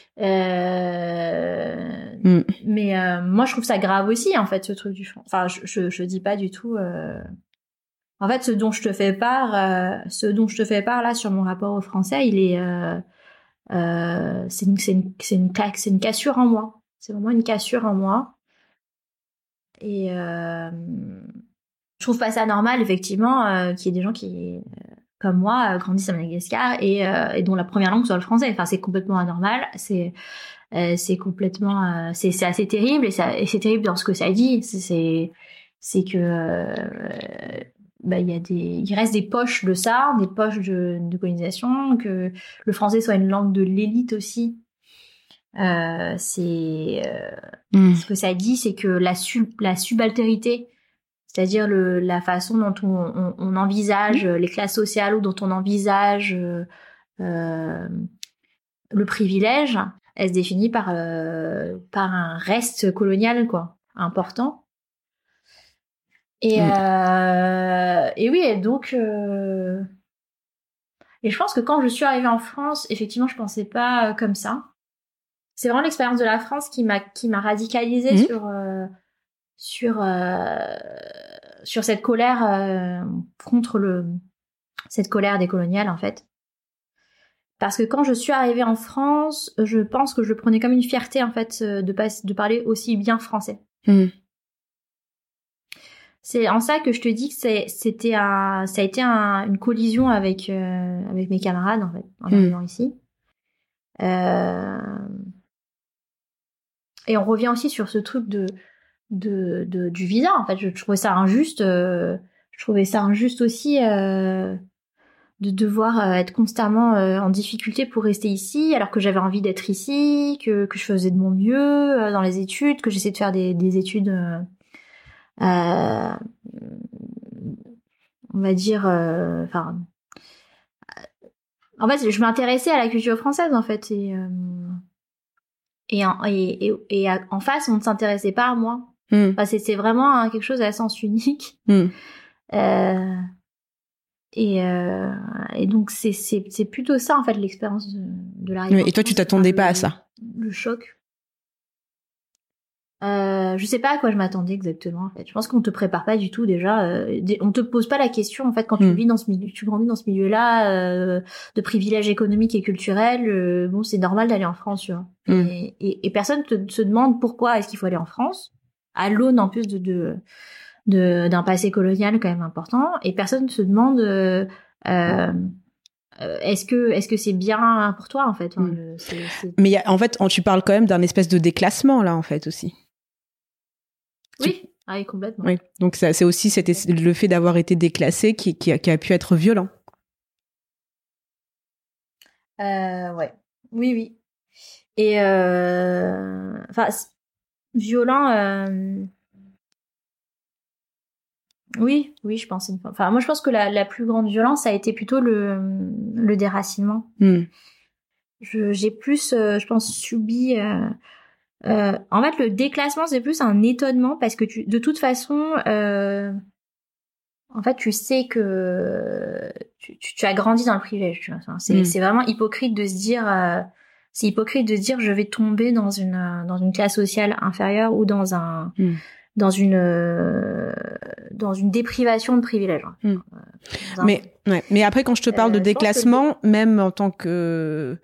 Mais moi, je trouve ça grave aussi, en fait, ce truc du français. Enfin, je dis pas du tout. En fait, ce dont je te fais part là sur mon rapport au français, il est c'est une cassure en moi. C'est vraiment une cassure en moi. Et je trouve pas ça normal, effectivement, qu'il y ait des gens qui, comme moi, grandissent à Madagascar et dont la première langue soit le français. Enfin, c'est complètement anormal. C'est complètement, c'est assez terrible et c'est terrible dans ce que ça dit. C'est que il reste des poches de ça, des poches de colonisation, que le français soit une langue de l'élite aussi. Ce que ça dit, c'est que la subaltérité, c'est-à-dire la façon dont on envisage les classes sociales ou dont on envisage le privilège, elle se définit par un reste colonial, quoi, important. Et oui, donc et je pense que quand je suis arrivée en France, effectivement, je pensais pas comme ça. C'est vraiment l'expérience de la France qui m'a radicalisée sur cette colère contre cette colère des coloniales, en fait. Parce que quand je suis arrivée en France, je pense que je prenais comme une fierté, en fait, de parler aussi bien français. c'est en ça que je te dis que ça a été une collision avec mes camarades, en fait, en arrivant ici. Et on revient aussi sur ce truc du visa, en fait. Je trouvais ça injuste. Je trouvais ça injuste aussi de devoir être constamment en difficulté pour rester ici, alors que j'avais envie d'être ici, que je faisais de mon mieux dans les études, que j'essayais de faire des études, on va dire, en fait, je m'intéressais à la culture française, en fait, et en face, on ne s'intéressait pas à moi. Enfin, c'est vraiment quelque chose à sens unique. Et donc c'est plutôt ça, en fait, l'expérience de l'arrivée. Et toi, tu t'attendais pas à ça? Le choc. Je sais pas à quoi je m'attendais exactement, en fait. Je pense qu'on te prépare pas du tout déjà. On te pose pas la question, en fait, quand tu vis dans ce milieu, tu grandis dans ce milieu-là de privilèges économiques et culturels. Bon, c'est normal d'aller en France, tu vois. Et personne se demande pourquoi est-ce qu'il faut aller en France, à l'aune en plus d'un passé colonial quand même important, et personne ne se demande est-ce que c'est bien pour toi, en fait. Mais en fait, tu parles quand même d'un espèce de déclassement là, en fait, aussi. Oui, oui, complètement. Oui. Donc c'est aussi le fait d'avoir été déclassé qui a pu être violent. Ouais. Oui. Et violent. Oui, je pense. Enfin, moi, je pense que la plus grande violence a été plutôt le déracinement. J'ai plus, je pense, subi. En fait, le déclassement, c'est plus un étonnement parce que de toute façon, en fait, tu sais que tu as grandi dans le privilège. Tu vois. Enfin, c'est vraiment hypocrite de se dire. C'est hypocrite de se dire je vais tomber dans une classe sociale inférieure ou dans une déprivation de privilèges. Mais après, quand je te parle de déclassement, même en tant que...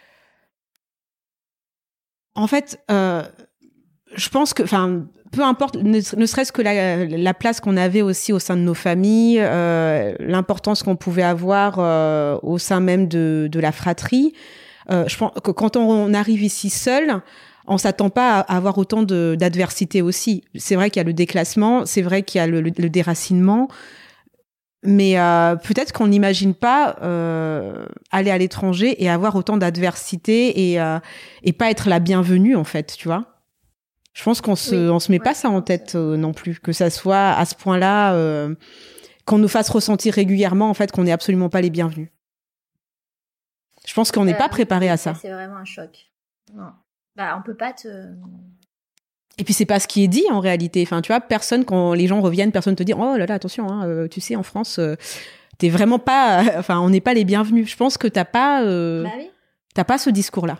En fait, je pense que... Enfin, peu importe, ne serait-ce que la place qu'on avait aussi au sein de nos familles, l'importance qu'on pouvait avoir au sein même de la fratrie. Je pense que quand on arrive ici seul, on s'attend pas à avoir autant d'adversité aussi. C'est vrai qu'il y a le déclassement, c'est vrai qu'il y a le déracinement, mais peut-être qu'on n'imagine pas aller à l'étranger et avoir autant d'adversité et pas être la bienvenue, en fait, tu vois. Je pense qu'on se met pas ça en tête non plus, que ça soit à ce point-là, qu'on nous fasse ressentir régulièrement, en fait, qu'on n'est absolument pas les bienvenus. Je pense qu'on n'est pas préparé à ça. C'est vraiment un choc. Non. Bah, on peut pas Et puis c'est pas ce qui est dit en réalité. Enfin, tu vois, quand les gens reviennent, personne te dit oh là là, attention, hein, tu sais, en France, t'es vraiment pas. Enfin, on n'est pas les bienvenus. Je pense que t'as pas ce discours-là.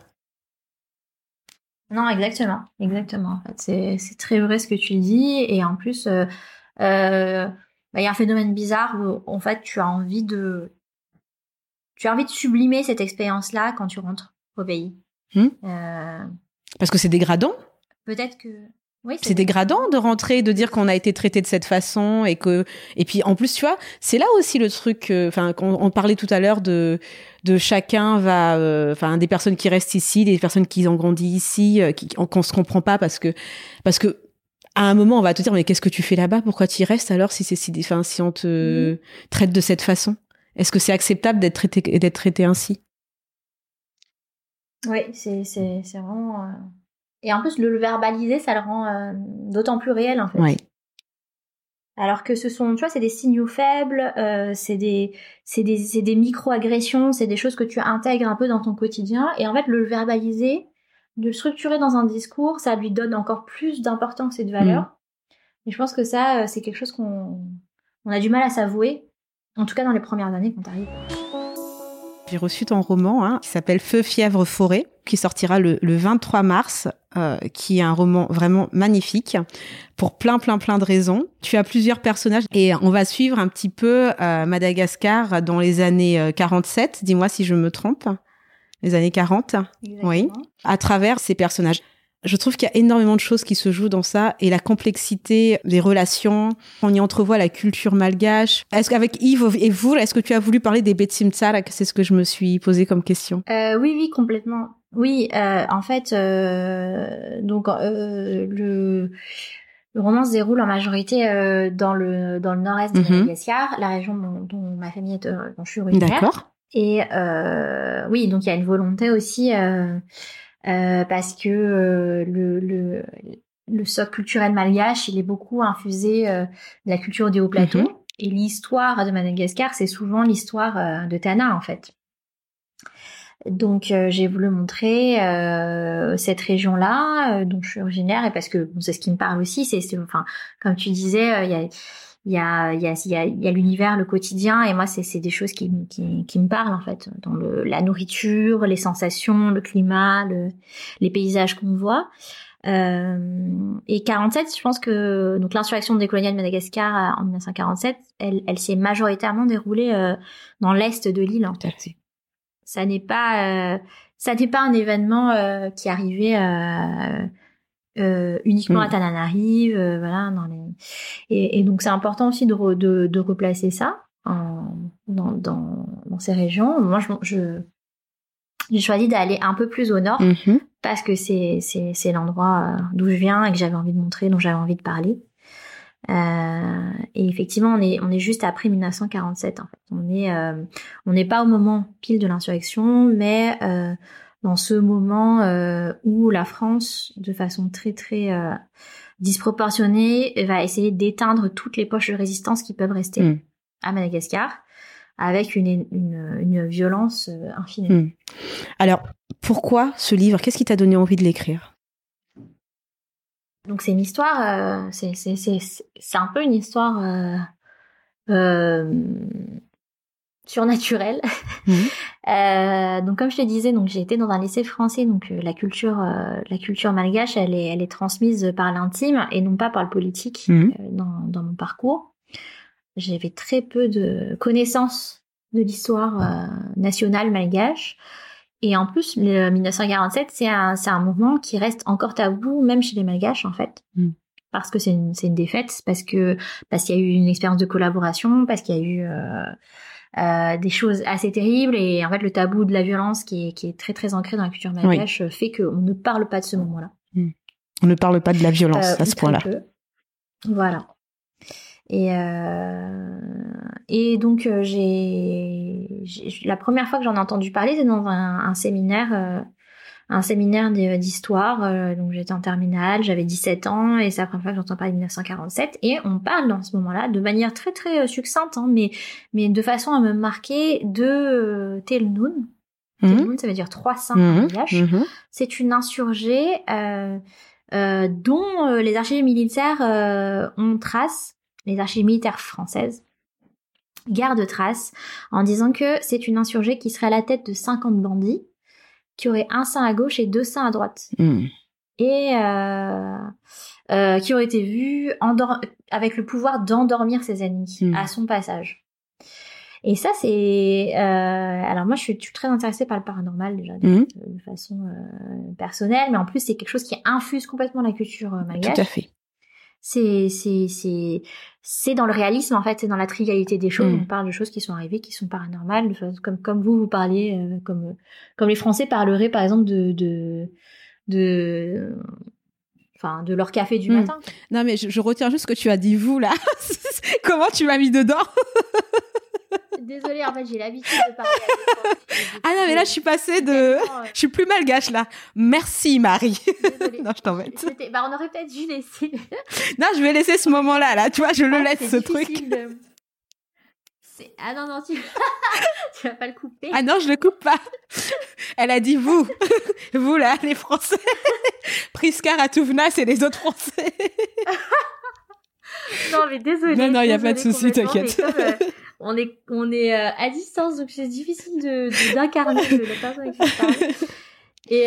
Non, exactement. En fait, c'est très vrai ce que tu dis. Et en plus, y a un phénomène bizarre où en fait tu as envie de sublimer cette expérience-là quand tu rentres au pays. Parce que c'est dégradant. Peut-être que oui, c'est dégradant de rentrer, de dire qu'on a été traité de cette façon et puis en plus tu vois, c'est là aussi le truc. Enfin, on parlait tout à l'heure de chacun va, enfin des personnes qui restent ici, des personnes qui ont grandi ici, qu'on se comprend pas parce que à un moment on va te dire mais qu'est-ce que tu fais là-bas, pourquoi tu y restes alors si on te traite de cette façon. Est-ce que c'est acceptable d'être traité ainsi? Oui, c'est vraiment... Et en plus, le verbaliser, ça le rend d'autant plus réel, en fait. Oui. Alors que tu vois, c'est des signaux faibles, c'est des micro-agressions, c'est des choses que tu intègres un peu dans ton quotidien. Et en fait, le verbaliser, de le structurer dans un discours, ça lui donne encore plus d'importance et de valeur. Et je pense que ça, c'est quelque chose qu'on a du mal à s'avouer. En tout cas, dans les premières années quand t'arrives. J'ai reçu ton roman qui s'appelle Feu, fièvre, forêt, qui sortira le 23 mars, qui est un roman vraiment magnifique pour plein de raisons. Tu as plusieurs personnages et on va suivre un petit peu Madagascar dans les années 47. Dis-moi si je me trompe. Les années 40. Exactement. Oui. À travers ces personnages. Je trouve qu'il y a énormément de choses qui se jouent dans ça et la complexité des relations. On y entrevoit la culture malgache. Est-ce qu'avec Yves et vous, est-ce que tu as voulu parler des Betsim Tsarak? C'est ce que je me suis posé comme question. Oui, complètement. Oui, en fait, donc le roman se déroule en majorité dans le nord-est de Madagascar, la région dont ma famille dont je suis originaire. D'accord. Et oui, donc il y a une volonté aussi parce que le socle culturel malgache, il est beaucoup infusé de la culture des hauts plateaux. Et l'histoire de Madagascar, c'est souvent l'histoire de Tana, en fait. Donc j'ai voulu montrer cette région-là dont je suis originaire, et parce que bon, c'est ce qui me parle aussi. C'est enfin, comme tu disais, il y a l'univers, le quotidien, et moi c'est des choses qui me parlent en fait, dans la nourriture, les sensations, le climat, les paysages qu'on voit. Et 47, je pense que donc l'insurrection décoloniale de Madagascar en 1947, elle s'est majoritairement déroulée dans l'est de l'île en fait. Ça n'est pas un événement qui arrivait uniquement à Tananarive, voilà, et donc c'est important aussi de replacer ça dans ces régions. Moi, j'ai choisi d'aller un peu plus au nord parce que c'est l'endroit d'où je viens et que j'avais envie de montrer, dont j'avais envie de parler. Et effectivement, on est juste après 1947 en fait. On n'est pas au moment pile de l'insurrection, mais dans ce moment où la France, de façon très très disproportionnée, va essayer d'éteindre toutes les poches de résistance qui peuvent rester à Madagascar, avec une violence infinie. Alors, pourquoi ce livre? Qu'est-ce qui t'a donné envie de l'écrire? Donc c'est une histoire, c'est un peu une histoire surnaturelle. Donc comme je te disais, donc j'ai été dans un lycée français, donc la culture malgache, elle est transmise par l'intime et non pas par le politique dans mon parcours. J'avais très peu de connaissances de l'histoire nationale malgache. Et en plus, le 1947, c'est un mouvement qui reste encore tabou, même chez les Malgaches, en fait. Parce que c'est une défaite, parce qu'il y a eu une expérience de collaboration, parce qu'il y a eu des choses assez terribles, et en fait, le tabou de la violence qui est très, très ancré dans la culture malgache fait qu'on ne parle pas de ce moment-là. On ne parle pas de la violence à ce point-là. Voilà. Et donc la première fois que j'en ai entendu parler, c'est dans un séminaire d'histoire. Donc j'étais en terminale, j'avais 17 ans, et c'est la première fois que j'entends parler de 1947. Et on parle dans ce moment-là de manière très très succincte, mais de façon à me marquer de Telnoun. Telnoun, ça veut dire 300 en malgache. C'est une insurgée dont les archives militaires ont trace. Les archives militaires françaises gardent trace en disant que c'est une insurgée qui serait à la tête de 50 bandits, qui aurait un sein à gauche et deux seins à droite. Et qui aurait été vue avec le pouvoir d'endormir ses ennemis à son passage. Et ça, c'est... alors moi, je suis très intéressée par le paranormal, déjà, de façon personnelle, mais en plus, c'est quelque chose qui infuse complètement la culture malgache. Tout à fait. C'est dans le réalisme, en fait, c'est dans la trivialité des choses. On parle de choses qui sont arrivées, qui sont paranormales, comme vous parliez, comme les Français parleraient, par exemple, de leur café du matin. Non, mais je retiens juste ce que tu as dit, vous, là. Comment tu m'as mis dedans? Désolée, en fait, j'ai l'habitude de parler avec Ah non, mais là, je suis passée de... Je suis plus malgache, là. Merci, Marie. Désolée. Non, je t'embête. On aurait peut-être dû laisser... Non, je vais laisser ce moment-là, là. Tu vois, je le laisse, ce truc. Ah non, tu vas pas le couper. Ah non, je le coupe pas. Elle a dit vous. Vous, là, les Français. Priska, Ratouvna, c'est les autres Français. Non, mais désolée. Non, il n'y a pas de souci, t'inquiète. On est à distance, donc c'est difficile d'incarner la personne avec qui je parle. Et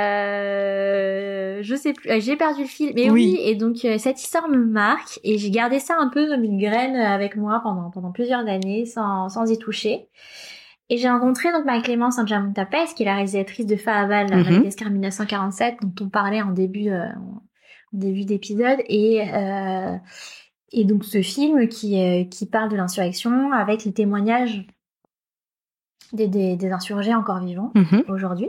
je sais plus, j'ai perdu le fil. Mais oui, et donc cette histoire me marque, et j'ai gardé ça un peu comme une graine avec moi pendant plusieurs années sans y toucher. Et j'ai rencontré donc Marie-Clémence N'Djamou-Tapès, qui est la réalisatrice de Faaval à Madagascar 1947, dont on parlait en début d'épisode, et donc ce film qui parle de l'insurrection avec les témoignages des insurgés encore vivants aujourd'hui.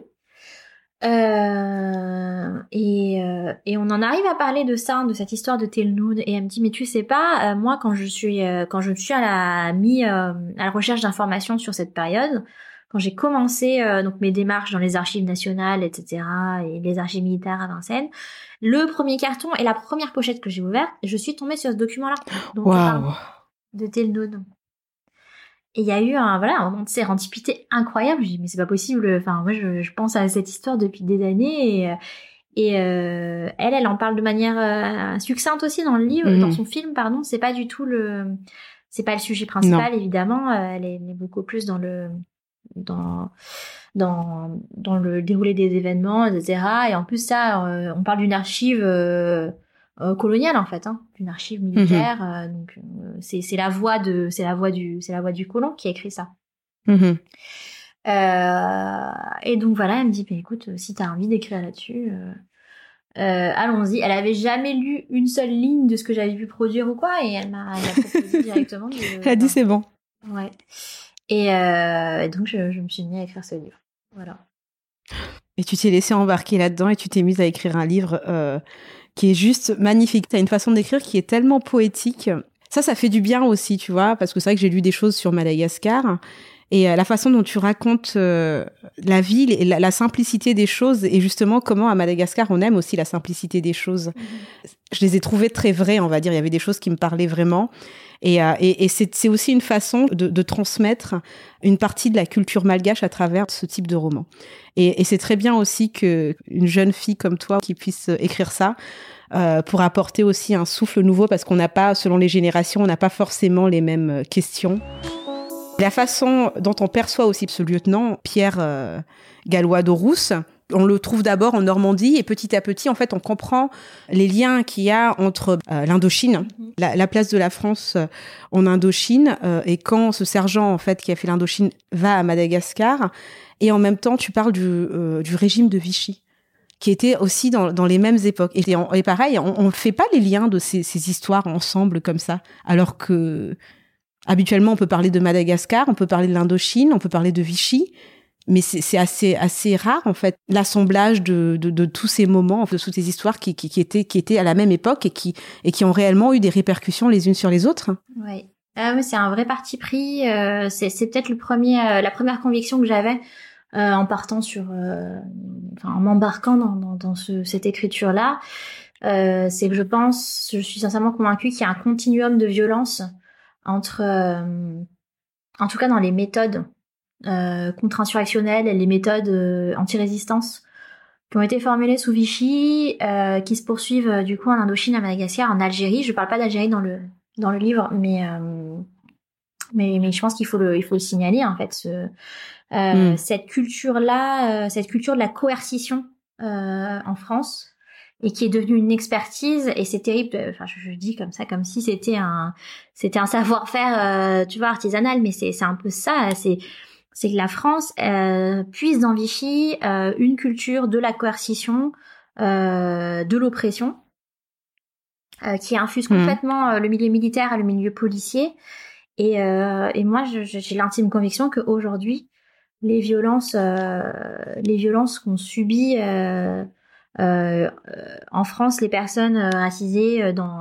Et on en arrive à parler de ça, de cette histoire de Telnoud, et elle me dit mais tu sais pas, moi quand je suis à la recherche d'informations sur cette période, quand j'ai commencé donc mes démarches dans les archives nationales, etc., et les archives militaires à Vincennes, le premier carton et la première pochette que j'ai ouverte, je suis tombée sur ce document-là, donc de Telnoud. Et il y a eu un moment de sérendipité incroyable. Je dis mais c'est pas possible. Enfin moi je pense à cette histoire depuis des années et elle en parle de manière succincte aussi dans le livre, dans son film pardon. C'est pas du tout c'est pas le sujet principal évidemment. Elle est beaucoup plus dans le déroulé des événements, etc. Et en plus ça on parle d'une archive coloniale en fait, d'une archive militaire. Donc c'est la voix du colon qui a écrit ça. Et donc voilà, elle me dit, écoute, si t'as envie d'écrire là-dessus, allons-y. Elle avait jamais lu une seule ligne de ce que j'avais pu produire ou quoi, et elle m'a proposé directement. Elle a dit c'est bon. Ouais. Et donc je me suis mise à écrire ce livre. Voilà. Et tu t'es laissée embarquer là-dedans et tu t'es mise à écrire un livre qui est juste magnifique. T'as une façon d'écrire qui est tellement poétique. Ça fait du bien aussi, tu vois, parce que c'est vrai que j'ai lu des choses sur Madagascar et la façon dont tu racontes la ville et la simplicité des choses, et justement comment à Madagascar on aime aussi la simplicité des choses. Je les ai trouvées très vraies, on va dire. Il y avait des choses qui me parlaient vraiment. Et c'est aussi une façon de transmettre une partie de la culture malgache à travers ce type de roman. Et c'est très bien aussi que une jeune fille comme toi qui puisse écrire ça pour apporter aussi un souffle nouveau, parce qu'on n'a pas, selon les générations, on n'a pas forcément les mêmes questions. La façon dont on perçoit aussi ce lieutenant, Pierre Gallois-Daurousse, on le trouve d'abord en Normandie, et petit à petit, en fait, on comprend les liens qu'il y a entre l'Indochine, la place de la France en Indochine, et quand ce sergent, en fait, qui a fait l'Indochine, va à Madagascar, et en même temps, tu parles du régime de Vichy, qui était aussi dans les mêmes époques. Et pareil, on ne fait pas les liens de ces histoires ensemble comme ça, alors que habituellement, on peut parler de Madagascar, on peut parler de l'Indochine, on peut parler de Vichy, mais c'est assez rare en fait, l'assemblage de tous ces moments, de toutes ces histoires qui étaient à la même époque et qui ont réellement eu des répercussions les unes sur les autres. Oui. C'est un vrai parti pris. C'est peut-être la première conviction que j'avais en partant en m'embarquant dans cette écriture-là. C'est que je suis sincèrement convaincue qu'il y a un continuum de violence entre, en tout cas dans les méthodes contre-insurrectionnelles et les méthodes anti-résistance qui ont été formulées sous Vichy, qui se poursuivent du coup en Indochine, à Madagascar, en Algérie. Je parle pas d'Algérie dans le livre, mais je pense qu'il faut le signaler en fait. Cette culture-là, cette culture de la coercition en France, et qui est devenue une expertise, et c'est terrible. Enfin, je dis comme ça, comme si c'était un savoir-faire, tu vois, artisanal, mais c'est un peu ça. C'est que la France puise dans Vichy une culture de la coercition, de l'oppression, qui infuse complètement le milieu militaire et le milieu policier. Et moi, j'ai l'intime conviction qu'aujourd'hui, les violences qu'on subit en France, les personnes racisées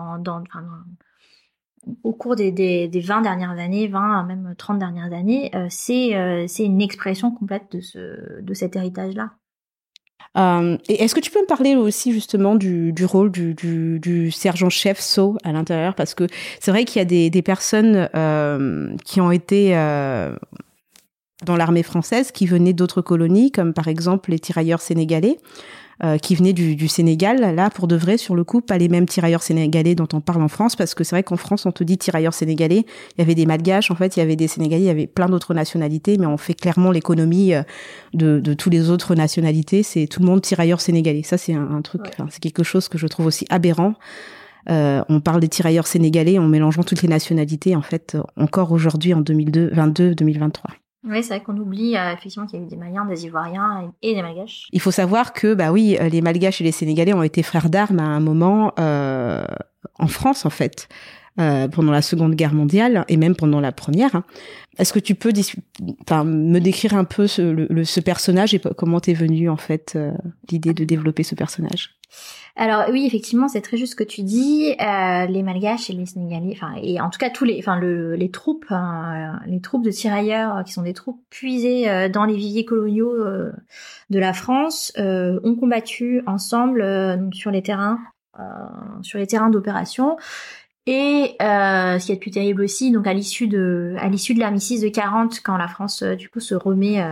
au cours des 20 dernières années, 20 même 30 dernières années, c'est une expression complète de cet héritage-là. Et est-ce que tu peux me parler aussi justement du rôle du sergent-chef Sceaux à l'intérieur, parce que c'est vrai qu'il y a des personnes qui ont été dans l'armée française, qui venaient d'autres colonies, comme par exemple les tirailleurs sénégalais, qui venaient du Sénégal, là, pour de vrai, sur le coup, pas les mêmes tirailleurs sénégalais dont on parle en France, parce que c'est vrai qu'en France, on te dit tirailleurs sénégalais, il y avait des malgaches, en fait, il y avait des sénégalais, il y avait plein d'autres nationalités, mais on fait clairement l'économie de tous les autres nationalités, c'est tout le monde tirailleurs sénégalais. Ça, c'est un truc, ouais. C'est quelque chose que je trouve aussi aberrant. On parle des tirailleurs sénégalais en mélangeant toutes les nationalités, en fait, encore aujourd'hui, en 2022-2023. Oui, c'est vrai qu'on oublie effectivement qu'il y a eu des Maliens, des Ivoiriens et des Malgaches. Il faut savoir que, les Malgaches et les Sénégalais ont été frères d'armes à un moment en France, en fait, pendant la Seconde Guerre mondiale et même pendant la Première. Est-ce que tu peux me décrire un peu ce personnage et comment t'es venue, en fait, l'idée de développer ce personnage? Alors oui, effectivement, c'est très juste ce que tu dis. Les Malgaches et les Sénégalais, et en tout cas les troupes, les troupes de tirailleurs qui sont des troupes puisées dans les viviers coloniaux de la France, ont combattu ensemble sur les terrains d'opération. Et ce qui est le plus terrible aussi, donc à l'issue de l'armistice de 40, quand la France du coup se remet.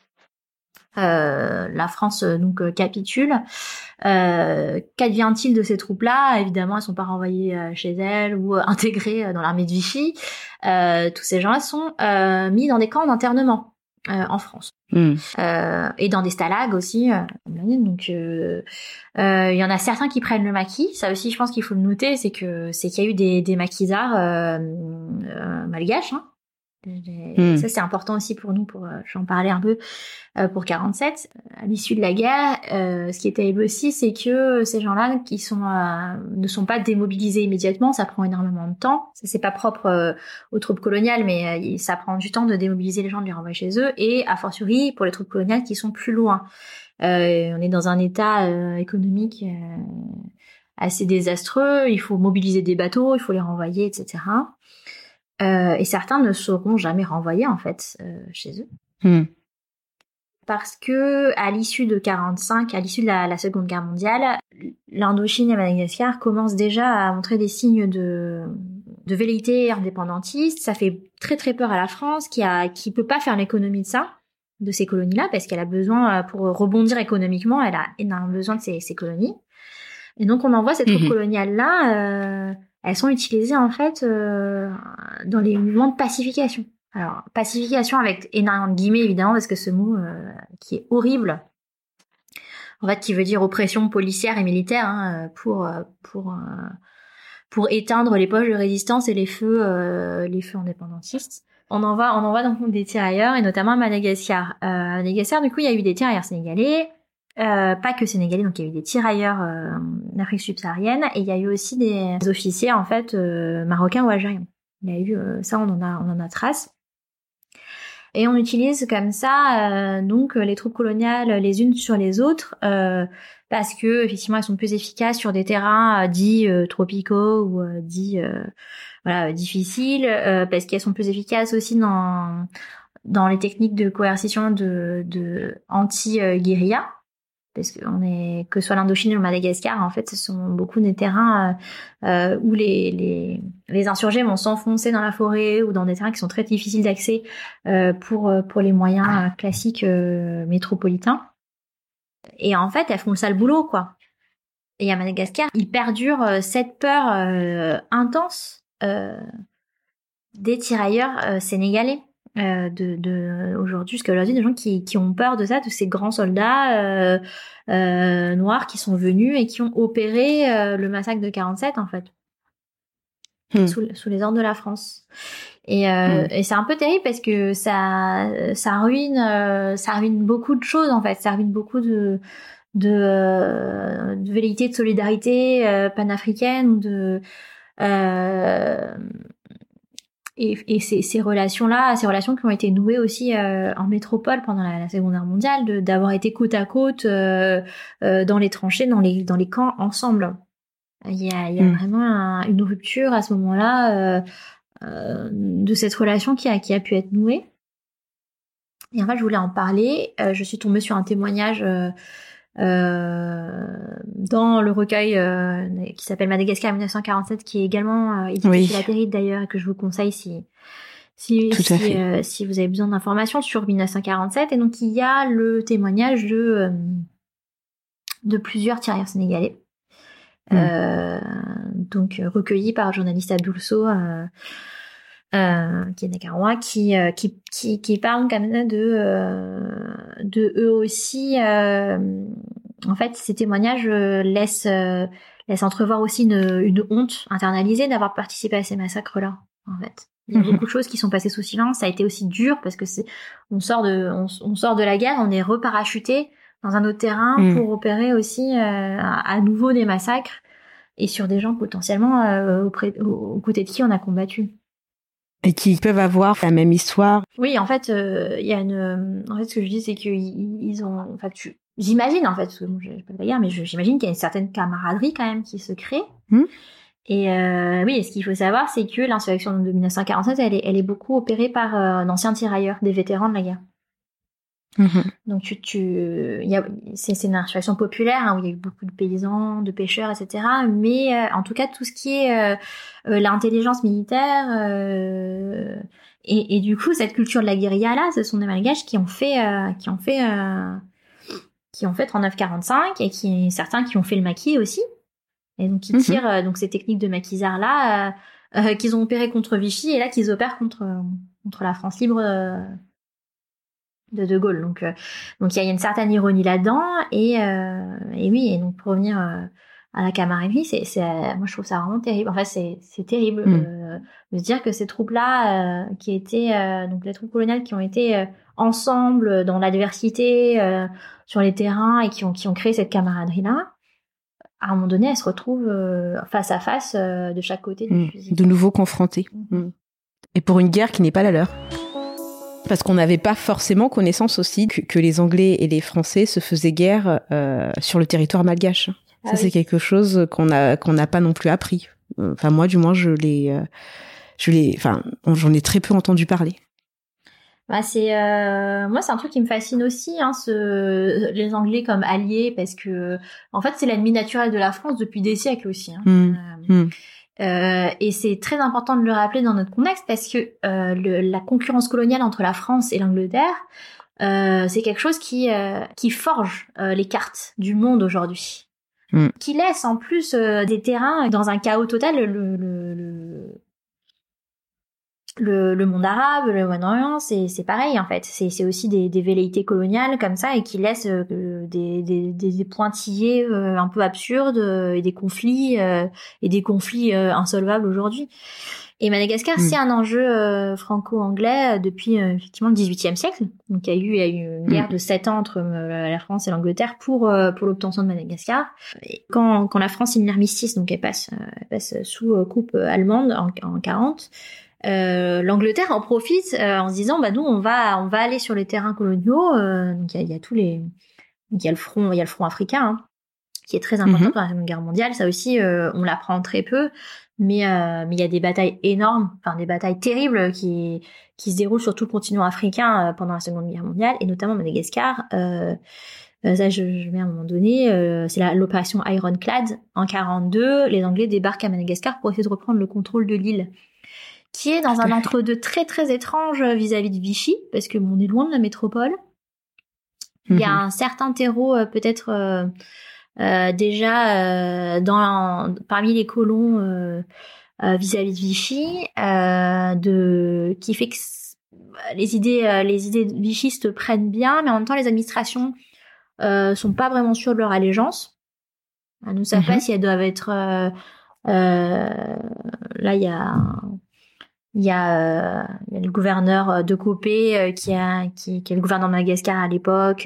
La France capitule. Qu'advient-il de ces troupes-là? Évidemment, elles sont pas renvoyées chez elles ou intégrées dans l'armée de Vichy. Tous ces gens-là sont mis dans des camps d'internement en France. Et dans des stalags aussi. Donc, il y en a certains qui prennent le maquis. Ça aussi, je pense qu'il faut le noter, c'est qu'il y a eu des maquisards malgaches. Ça, c'est important aussi pour nous, j'en parlais un peu pour 47. À l'issue de la guerre, ce qui est terrible aussi, c'est que ces gens-là ne sont pas démobilisés immédiatement. Ça prend énormément de temps. Ça, c'est pas propre aux troupes coloniales, mais ça prend du temps de démobiliser les gens, de les renvoyer chez eux, et a fortiori pour les troupes coloniales qui sont plus loin. On est dans un état économique assez désastreux. Il faut mobiliser des bateaux, il faut les renvoyer, etc. Et certains ne seront jamais renvoyés en fait chez eux. Parce que à l'issue de 45, à l'issue de la Seconde Guerre mondiale, l'Indochine et Madagascar commencent déjà à montrer des signes de velléité indépendantiste. Ça fait très très peur à la France qui peut pas faire l'économie de ces colonies-là, parce qu'elle a besoin, pour rebondir économiquement, elle a énormément besoin de ces colonies. Et donc on envoie ces troupes coloniales-là. Elles sont utilisées en fait dans les mouvements de pacification. Alors pacification avec énormément de guillemets évidemment, parce que ce mot qui est horrible, en fait, qui veut dire oppression policière et militaire, pour éteindre les poches de résistance et les feux indépendantistes. On envoie donc des tirailleurs, et notamment à Madagascar. À Madagascar, du coup, il y a eu des tirailleurs sénégalais. Pas que sénégalais, donc il y a eu des tirailleurs d'Afrique subsaharienne, et il y a eu aussi des officiers en fait marocains ou algériens. Il y a eu ça, on en a trace. Et on utilise comme ça donc les troupes coloniales les unes sur les autres parce que effectivement elles sont plus efficaces sur des terrains dits tropicaux ou dits difficiles, parce qu'elles sont plus efficaces aussi dans les techniques de coercition de anti-guérilla. Parce que ce soit l'Indochine ou le Madagascar, en fait, ce sont beaucoup des terrains où les insurgés vont s'enfoncer dans la forêt, ou dans des terrains qui sont très difficiles d'accès pour les moyens classiques métropolitains. Et en fait, elles font le sale boulot, quoi. Et à Madagascar, il perdure cette peur intense des tirailleurs sénégalais. Aujourd'hui, jusqu'à aujourd'hui, des gens qui ont peur de ça, de ces grands soldats noirs qui sont venus et qui ont opéré le massacre de 47 en fait, sous les ordres de la France. Et c'est un peu terrible parce que ça ruine beaucoup de choses en fait. Ça ruine beaucoup de velléité de solidarité panafricaine, ou de et ces relations qui ont été nouées aussi en métropole pendant la Seconde Guerre mondiale, d'avoir été côte à côte dans les tranchées, dans les camps ensemble. Il y a vraiment une rupture à ce moment-là de cette relation qui a pu être nouée. Et en fait, je voulais en parler. Je suis tombée sur un témoignage dans le recueil qui s'appelle Madagascar 1947, qui est également édité chez La Péride d'ailleurs, et que je vous conseille si vous avez besoin d'informations sur 1947. Et donc il y a le témoignage de plusieurs tirailleurs sénégalais, donc recueilli par le journaliste Abdoul Sow, qui est dakarois, qui parle quand même de eux aussi. En fait, ces témoignages laissent entrevoir aussi une honte internalisée d'avoir participé à ces massacres-là, en fait. Il y a beaucoup de choses qui sont passées sous silence. Ça a été aussi dur parce que on sort de la guerre, on est reparachuté dans un autre terrain pour opérer aussi à nouveau des massacres et sur des gens potentiellement aux côtés de qui on a combattu. Et qui peuvent avoir la même histoire. Oui, en fait, il y a en fait, ce que je dis, c'est qu'ils ont, enfin, j'imagine, en fait, parce que bon, je peux pas dire, mais j'imagine qu'il y a une certaine camaraderie quand même qui se crée. Et oui, et ce qu'il faut savoir, c'est que l'insurrection de 1947, elle est beaucoup opérée par d'anciens tirailleurs, des vétérans de la guerre. Donc c'est une insurrection populaire hein, où il y a eu beaucoup de paysans, de pêcheurs, etc. Mais en tout cas, tout ce qui est l'intelligence militaire et du coup cette culture de la guérilla là, ce sont des Malgaches qui ont fait 39-45 et certains qui ont fait le maquis aussi. Et donc qui tirent donc ces techniques de maquisards là qu'ils ont opéré contre Vichy et là qu'ils opèrent contre la France libre de Gaulle. Donc il y a une certaine ironie là-dedans et oui, et donc pour revenir à la camaraderie, moi je trouve ça vraiment terrible. En fait, c'est terrible de se dire que ces troupes-là qui étaient donc les troupes coloniales qui ont été ensemble dans l'adversité sur les terrains et qui ont créé cette camaraderie-là, à un moment donné, elles se retrouvent face à face de chaque côté du fusil. De nouveau confrontées. Et pour une guerre qui n'est pas la leur. Parce qu'on n'avait pas forcément connaissance aussi que les Anglais et les Français se faisaient guerre sur le territoire malgache. Ça, c'est quelque chose qu'on n'a pas non plus appris. Enfin, moi, du moins, j'en ai très peu entendu parler. Bah, moi, c'est un truc qui me fascine aussi, hein, les Anglais comme alliés, parce que, en fait, c'est l'ennemi naturel de la France depuis des siècles aussi, hein. Et c'est très important de le rappeler dans notre contexte parce que la concurrence coloniale entre la France et l'Angleterre, c'est quelque chose qui forge les cartes du monde aujourd'hui, qui laisse en plus des terrains dans un chaos total. Le monde arabe, le Moyen-Orient, c'est pareil en fait. C'est aussi des velléités coloniales comme ça et qui laissent des pointillés un peu absurdes et des conflits insolvables aujourd'hui. Et Madagascar, c'est un enjeu franco-anglais depuis effectivement le XVIIIe siècle. Donc il y a eu une guerre de 7 ans entre la France et l'Angleterre pour l'obtention de Madagascar. Et quand la France signe l'armistice, donc elle passe sous coupe allemande en 40. L'Angleterre en profite en se disant nous on va aller sur les terrains coloniaux. Donc il y a le front africain hein, qui est très important dans la Seconde Guerre mondiale. Ça aussi on l'apprend très peu, mais il y a des batailles énormes, enfin des batailles terribles qui se déroulent sur tout le continent africain pendant la Seconde Guerre mondiale et notamment Madagascar. Ça je mets à un moment donné, c'est l'opération Ironclad en 42. Les Anglais débarquent à Madagascar pour essayer de reprendre le contrôle de l'île, qui est dans un entre-deux très très étrange vis-à-vis de Vichy, parce que on est loin de la métropole. Il y a un certain terreau peut-être déjà parmi les colons vis-à-vis de Vichy, qui fait que les idées vichistes prennent bien, mais en même temps les administrations sont pas vraiment sûres de leur allégeance. Elles ne savent pas si elles doivent être là il y a le gouverneur de Copé qui est le gouverneur de Madagascar à l'époque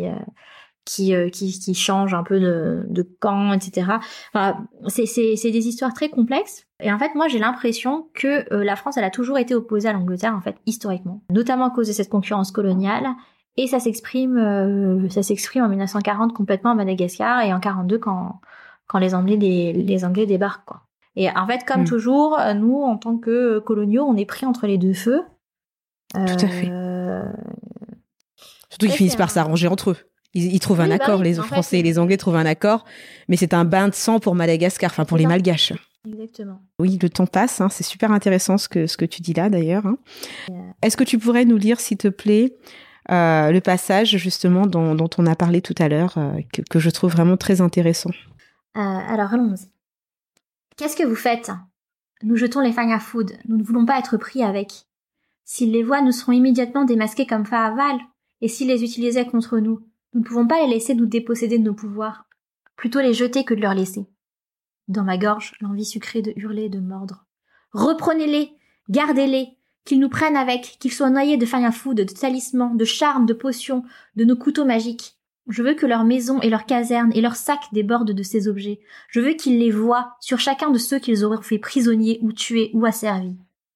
qui change un peu de camp, etc. Enfin, c'est des histoires très complexes. Et en fait, moi, j'ai l'impression que la France, elle a toujours été opposée à l'Angleterre, en fait, historiquement, notamment à cause de cette concurrence coloniale. Et ça s'exprime en 1940 complètement à Madagascar et en 42 quand les Anglais débarquent, quoi. Et en fait, comme toujours, nous, en tant que coloniaux, on est pris entre les deux feux. Tout à fait. Surtout qu'ils finissent par s'arranger entre eux. Ils trouvent un accord, les Français et les Anglais trouvent un accord, mais c'est un bain de sang pour Madagascar, enfin pour les Malgaches. Exactement. Oui, le temps passe, hein, c'est super intéressant ce que tu dis là d'ailleurs. Hein. Est-ce que tu pourrais nous lire, s'il te plaît, le passage justement dont on a parlé tout à l'heure, que je trouve vraiment très intéressant. Alors allons-y. Qu'est-ce que vous faites ? Nous jetons les fagnes à foudre. Nous ne voulons pas être pris avec. S'ils les voient, nous serons immédiatement démasqués comme Faaval. Et s'ils les utilisaient contre nous, nous ne pouvons pas les laisser nous déposséder de nos pouvoirs. Plutôt les jeter que de leur laisser. Dans ma gorge, l'envie sucrée de hurler et de mordre. Reprenez-les ! Gardez-les, qu'ils nous prennent avec, qu'ils soient noyés de fanya-food, de talismans, de charmes, de potions, de nos couteaux magiques. Je veux que leurs maisons et leurs casernes et leurs sacs débordent de ces objets. Je veux qu'ils les voient sur chacun de ceux qu'ils auraient fait prisonniers ou tués ou asservis.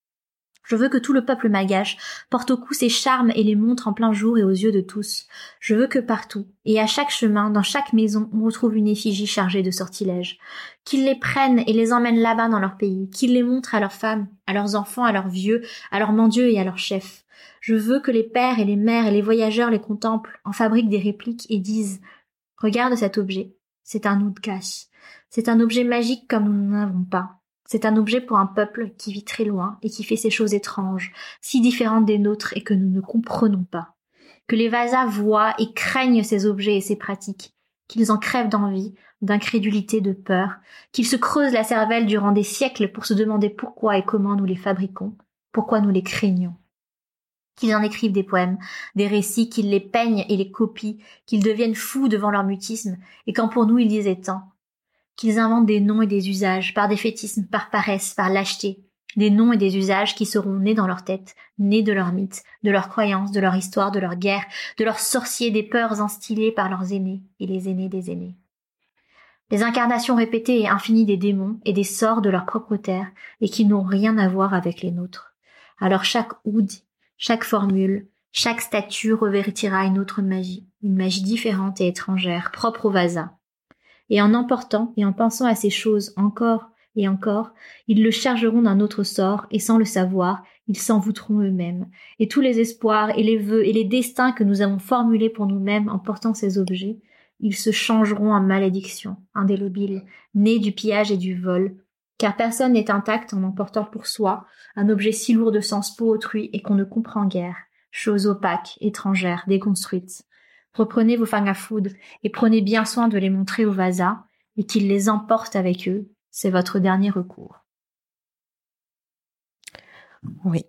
Je veux que tout le peuple malgache porte au cou ses charmes et les montre en plein jour et aux yeux de tous. Je veux que partout, et à chaque chemin, dans chaque maison, on retrouve une effigie chargée de sortilèges. Qu'ils les prennent et les emmènent là-bas dans leur pays. Qu'ils les montrent à leurs femmes, à leurs enfants, à leurs vieux, à leurs mendieux et à leurs chefs. Je veux que les pères et les mères et les voyageurs les contemplent, en fabriquent des répliques et disent « Regarde cet objet, c'est un Oudkash. C'est un objet magique comme nous n'en avons pas. » C'est un objet pour un peuple qui vit très loin et qui fait ces choses étranges, si différentes des nôtres et que nous ne comprenons pas. Que les Vasas voient et craignent ces objets et ces pratiques, qu'ils en crèvent d'envie, d'incrédulité, de peur, qu'ils se creusent la cervelle durant des siècles pour se demander pourquoi et comment nous les fabriquons, pourquoi nous les craignons. Qu'ils en écrivent des poèmes, des récits, qu'ils les peignent et les copient, qu'ils deviennent fous devant leur mutisme, et quand pour nous ils disaient tant. Qu'ils inventent des noms et des usages, par défaitisme, par paresse, par lâcheté, des noms et des usages qui seront nés dans leur tête, nés de leurs mythes, de leurs croyances, de leur histoire, de leur guerre, de leurs sorciers, des peurs instillées par leurs aînés et les aînés des aînés. Les incarnations répétées et infinies des démons et des sorts de leur propre terre et qui n'ont rien à voir avec les nôtres. Alors chaque oud, chaque formule, chaque statue revêtira une autre magie, une magie différente et étrangère, propre au Vasa. Et en emportant et en pensant à ces choses encore et encore, ils le chargeront d'un autre sort, et sans le savoir, ils s'envoûteront eux-mêmes. Et tous les espoirs et les vœux et les destins que nous avons formulés pour nous-mêmes en portant ces objets, ils se changeront en malédictions, indélébiles, nées du pillage et du vol, car personne n'est intact en emportant pour soi un objet si lourd de sens pour autrui et qu'on ne comprend guère, chose opaque, étrangère, déconstruite. Reprenez vos fanga-food et prenez bien soin de les montrer aux Vasas et qu'ils les emportent avec eux. C'est votre dernier recours. Oui.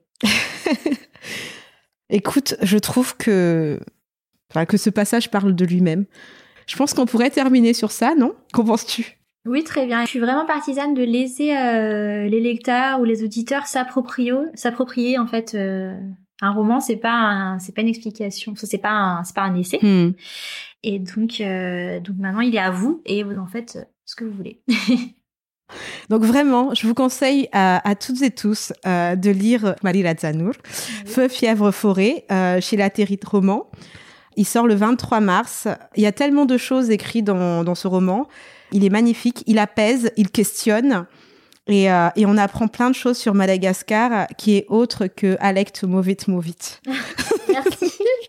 Écoute, je trouve que ce passage parle de lui-même. Je pense qu'on pourrait terminer sur ça, non ? Qu'en penses-tu ? Oui, très bien. Je suis vraiment partisane de laisser les lecteurs ou les auditeurs s'approprier en fait. Un roman, c'est pas une explication, c'est pas un essai. Et donc maintenant il est à vous et vous en faites ce que vous voulez. Donc vraiment, je vous conseille à toutes et tous de lire Marie Razanour, Feu, fièvre, forêt, chez La Territe Roman. Il sort le 23 mars. Il y a tellement de choses écrites dans ce roman. Il est magnifique, il apaise, il questionne. Et on apprend plein de choses sur Madagascar qui est autre que Alect Movit Movit. Merci.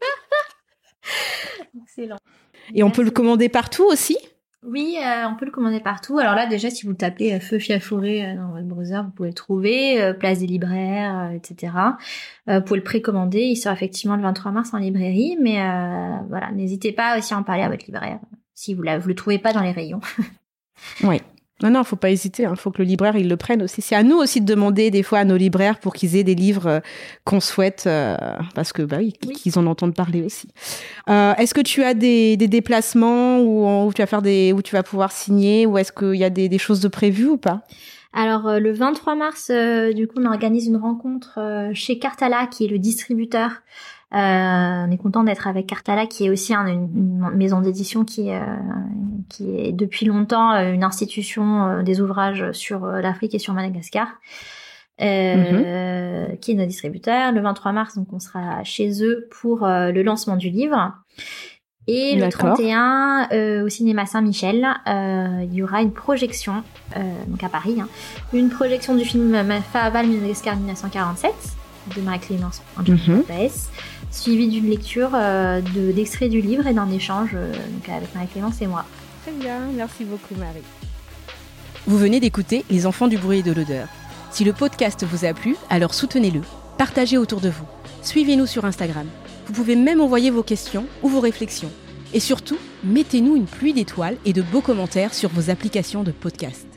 Excellent. Et on peut le commander partout aussi ? Oui, on peut le commander partout. Alors là, déjà, si vous tapez Feu, fièvre, forêt dans votre browser, vous pouvez le trouver, place des libraires, etc. Vous pouvez le précommander. Il sort effectivement le 23 mars en librairie, mais voilà, n'hésitez pas aussi à en parler à votre libraire si vous le trouvez pas dans les rayons. Oui. Non, faut pas hésiter. Faut que le libraire, il le prenne aussi. C'est à nous aussi de demander des fois à nos libraires pour qu'ils aient des livres qu'on souhaite, parce que oui, qu'ils en entendent parler aussi. Est-ce que tu as des déplacements où tu vas faire où tu vas pouvoir signer, ou est-ce qu'il y a des choses de prévues ou pas ? Alors le 23 mars, du coup, on organise une rencontre chez Cartala, qui est le distributeur. On est content d'être avec Cartala, qui est aussi une maison d'édition qui est depuis longtemps une institution des ouvrages sur l'Afrique et sur Madagascar, qui est notre distributeur. Le 23 mars, donc on sera chez eux pour le lancement du livre. Et le 31, au cinéma Saint-Michel, il y aura une projection, donc à Paris, une projection du film Faval Madagascar 1947 de Marie-Clémence Paes, suivi d'une lecture d'extraits du livre et d'un échange donc avec Marie-Clémence et moi. Très bien, merci beaucoup Marie. Vous venez d'écouter Les Enfants du bruit et de l'odeur. Si le podcast vous a plu, alors soutenez-le, partagez autour de vous, suivez-nous sur Instagram. Vous pouvez même envoyer vos questions ou vos réflexions. Et surtout, mettez-nous une pluie d'étoiles et de beaux commentaires sur vos applications de podcast.